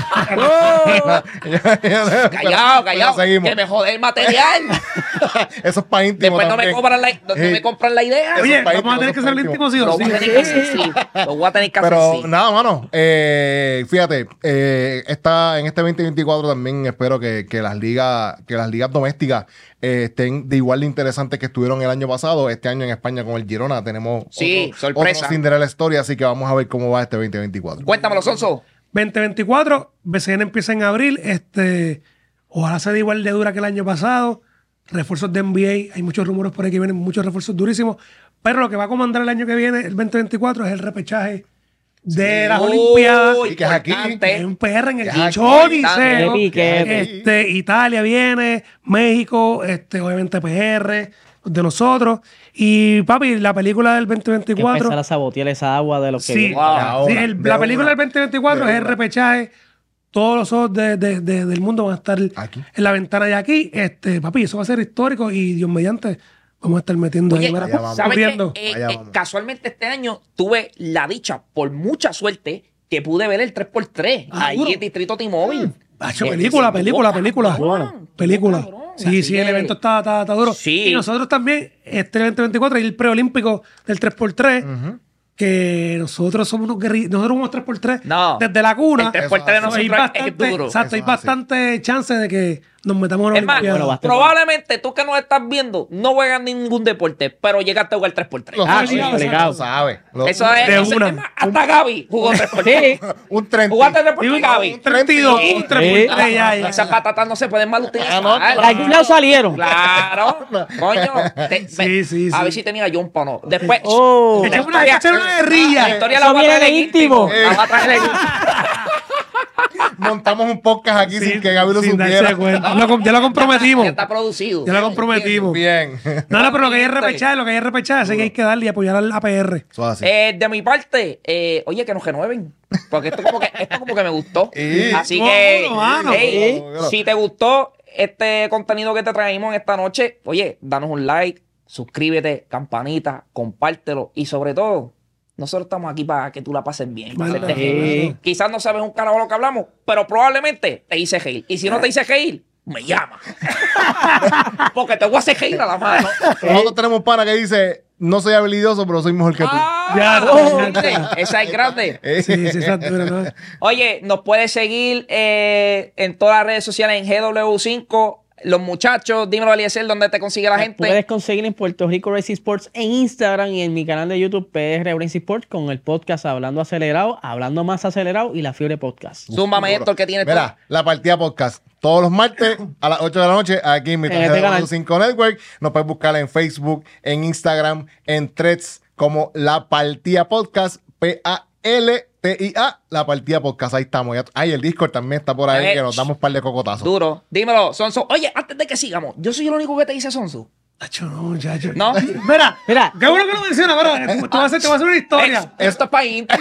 Callado, callado. Seguimos. Que me jode el material. Eso es para íntimo. Después no me, también. cobran la, no Sí. me compran la idea. Eso Oye, es para vamos a tener que íntimo, ser el eso es íntimo sí o Lo sí. voy a tener que hacer sí. Lo voy a tener que hacer Pero sí. nada, mano. Eh, fíjate, eh, esta, en este veinte veinticuatro también espero que, que las ligas, que las ligas domésticas eh, estén de igual de interesantes que estuvieron el año pasado. Este año en España con el Girona tenemos Sí, otro, sorpresa. otro Cinderella Story, así que vamos a ver cómo va este veinte veinticuatro. Cuéntamelo, Sonso. veinte veinticuatro, B C N empieza en abril. Este, ojalá sea de igual de dura que el año pasado. Refuerzos de N B A, hay muchos rumores por ahí que vienen, muchos refuerzos durísimos. Pero lo que va a comandar el año que viene, el veinte veinticuatro, es el repechaje de las Olimpiadas. Uy, Y que es aquí. importante. Hay un P R en el Ya, aquí, Choliseo. de piquete. Este, Italia viene, México, este, obviamente P R, de nosotros. Y papi, la película del veinte Que veinticuatro. empezar a sabotear esa agua de los que Sí, vienen. Wow. Ahora, sí, el- de la película una. del veinte veinticuatro De es el una. repechaje. Todos los ojos de- de- de- del mundo van a estar Aquí. en la ventana de aquí. Este, papi, eso va a ser histórico y Dios mediante vamos a estar metiendo Oye, ahí. mira, allá vamos. ¿sabes corriendo. qué? Eh, Allá eh, vamos. casualmente este año tuve la dicha, por mucha suerte, que pude ver el tres por tres Ah, ahí duro. en Distrito T-Mobile. Hacho, Eh, película, se película, estuvo película. cabrón, Película. estuvo cabrón. Sí, Así sí, el que- evento está, está, está duro. Sí. Y nosotros también, este veinte veinticuatro y el preolímpico del tres por tres, que nosotros somos unos guerrillos, nosotros somos tres por tres No. desde la cuna. El tres por tres Hay nosotros es bastante, duro. Exacto, hay Eso es así. bastante chance de que nos metamos en una Es más, Olimpiada. Bueno, basta. probablemente tú que nos estás viendo no juegas ningún deporte, pero llegaste a jugar tres por tres. Lo Ah, sabes, sí, lo obligado. sabes. Lo- Eso es, de eso es- una. es más, hasta Gaby jugó tres por tres. Sí. Un treinta. ¿Jugaste tres por Y tres, un, Gaby? un treinta y dos, Sí. un tres por tres, ya, ya. Esas patatas no se pueden mal utilizar. Ah, no, De algún lado salieron. Claro, coño. Te- Sí, ve- sí, A sí. ver si tenía jumpa o no. Después, Oh. la Echame una, historia- echame una guerrilla. la historia Eso la voy a viene traer de en íntimo. íntimo. La voy a traer en íntimo. Montamos un podcast aquí sin que Gaby lo sin darse supiera. cuenta. Lo com- ya lo comprometimos. Ya está producido. Ya lo comprometimos. Bien. No, no, pero lo que hay es repechar, lo que hay es repechar, así que hay que darle y apoyar al A P R. Eso es así. Eh, de mi parte, eh, oye, que nos renueven. Porque esto como que, esto como que me gustó. Sí. Así Bueno, que, mano. ey, Bueno. si te gustó este contenido que te traímos en esta noche, oye, danos un like, suscríbete, campanita, compártelo y sobre todo, nosotros estamos aquí para que tú la pases bien. para Vale. hacerte reír. Sí. Quizás no sabes un carajo lo que hablamos, pero probablemente te hice reír. Y si no te hice reír, me llama. Porque te voy a hacer reír a la mano. Nosotros tenemos un pana que dice, no soy habilidoso, pero soy mejor que tú. Ah, Ya, oh, ya, ¿viste? ya. Esa es grande. Eh, Sí, sí, exacto. pero no. Oye, nos puedes seguir eh, en todas las redes sociales en G W cinco. Los muchachos, dímelo, Eliezer, ¿dónde te consigue la gente? Puedes conseguir en Puerto Rico Racing Sports en Instagram y en mi canal de YouTube P R Racing Sports con el podcast Hablando Acelerado, Hablando Más Acelerado y La Fiebre Podcast. Zúmbame esto, el que tiene Mira, la partida podcast. Todos los martes a las ocho de la noche aquí en mi En este G W canal. cinco Network. Nos puedes buscar en Facebook, en Instagram, en Threads como La Partida Podcast. P A L T I A, La Partida Podcast. Ahí estamos. Ya- Ay, el Discord también está por ahí, Eh, que nos damos un par de cocotazos. Duro. Dímelo, Sonso. Oye, antes de que sigamos, yo soy el único que te dice Sonso. Tacho, no, muchacho. ¿No? Mira, Mira. qué bueno que lo menciona, pero te voy a hacer, te voy a hacer una historia. Eh, esto es para íntimo.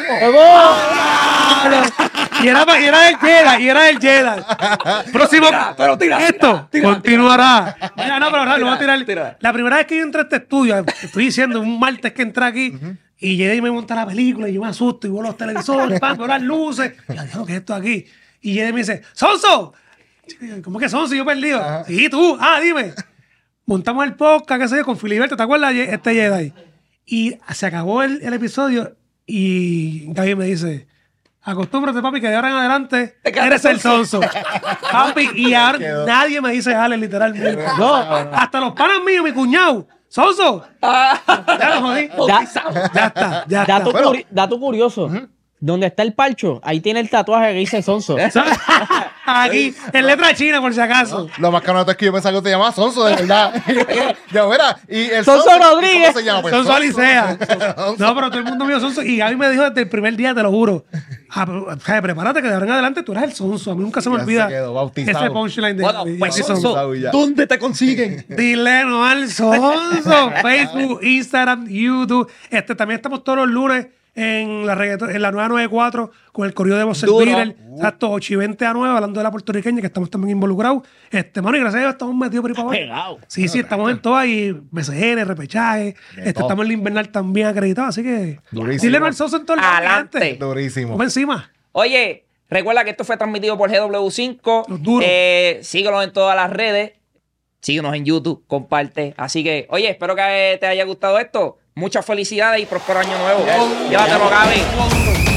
Y era, pa- y era del Jedi, y era del Jedi. Próximo. pero tira, Esto tira, continuará. Mira, no, pero no, lo voy a Tira, tirar. tira. La primera vez que yo entré a este estudio, estoy diciendo, un martes que entré aquí, y Jedi me monta la película, y yo me asusto, y veo los televisores, pan, veo las luces. Y yo digo, ¿qué es esto aquí? Y Jedi me dice, ¡Sonso! ¿Cómo que Sonso? Y yo perdido. Sí, tú. Ah, dime. Montamos el podcast, qué sé yo, con Filiberto, ¿te acuerdas? Ye- Este Jedi. Y se acabó el, el episodio y Gaby me dice, acostúmbrate, papi, que de ahora en adelante Te quedaste eres el sonso. Papi, y ahora Quedó. nadie me dice Ale, literalmente. No. Hasta los panas míos, mi cuñado. ¡Sonso! Ya lo jodí. Ya, Ya está, ya está. dato, curi- dato curioso. Donde está el parcho, ahí tiene el tatuaje que dice Sonso. Aquí, en letra china, por si acaso. Lo más caro es que yo pensaba que te llamabas Sonso, de verdad. Ya, mira, y el Sonso Rodríguez. ¿cómo se llama? Pues, Sonso Alicea. Sonso. No, pero todo el mundo mío sonso. Y Gaby me dijo desde el primer día, te lo juro. Ah, pero, o sea, prepárate que de ahora en adelante tú eres el sonso. A mí nunca se me Ya se olvida quedó bautizado. ese punchline de Bueno, Gaby. pues Sí, Sonso, Sonso ya. ¿dónde te consiguen? Dile no al sonso. Facebook, Instagram, YouTube. Este, también estamos todos los lunes en la, reggaeton- en la nueva noventa y cuatro con el corrido de Voz Duro. Beater. Exacto, ocho y veinte a nueve, hablando de la puertorriqueña, que estamos también involucrados. Este, mano, y gracias a Dios estamos metidos por ahí para abajo. Pegado. Sí, sí, estamos en todas y B C N, repechaje. Este, todo. estamos en la invernal también acreditados, así que Durísimo. dile no al sonso en todo el lado, Adelante. gente. Durísimo. Vamos encima. Oye, recuerda que esto fue transmitido por G W cinco. Los duros. Eh, síguenos en todas las redes. Síguenos en YouTube, comparte. Así que, oye, espero que te haya gustado esto. Muchas felicidades y próspero año nuevo. Llévatelo, Gaby.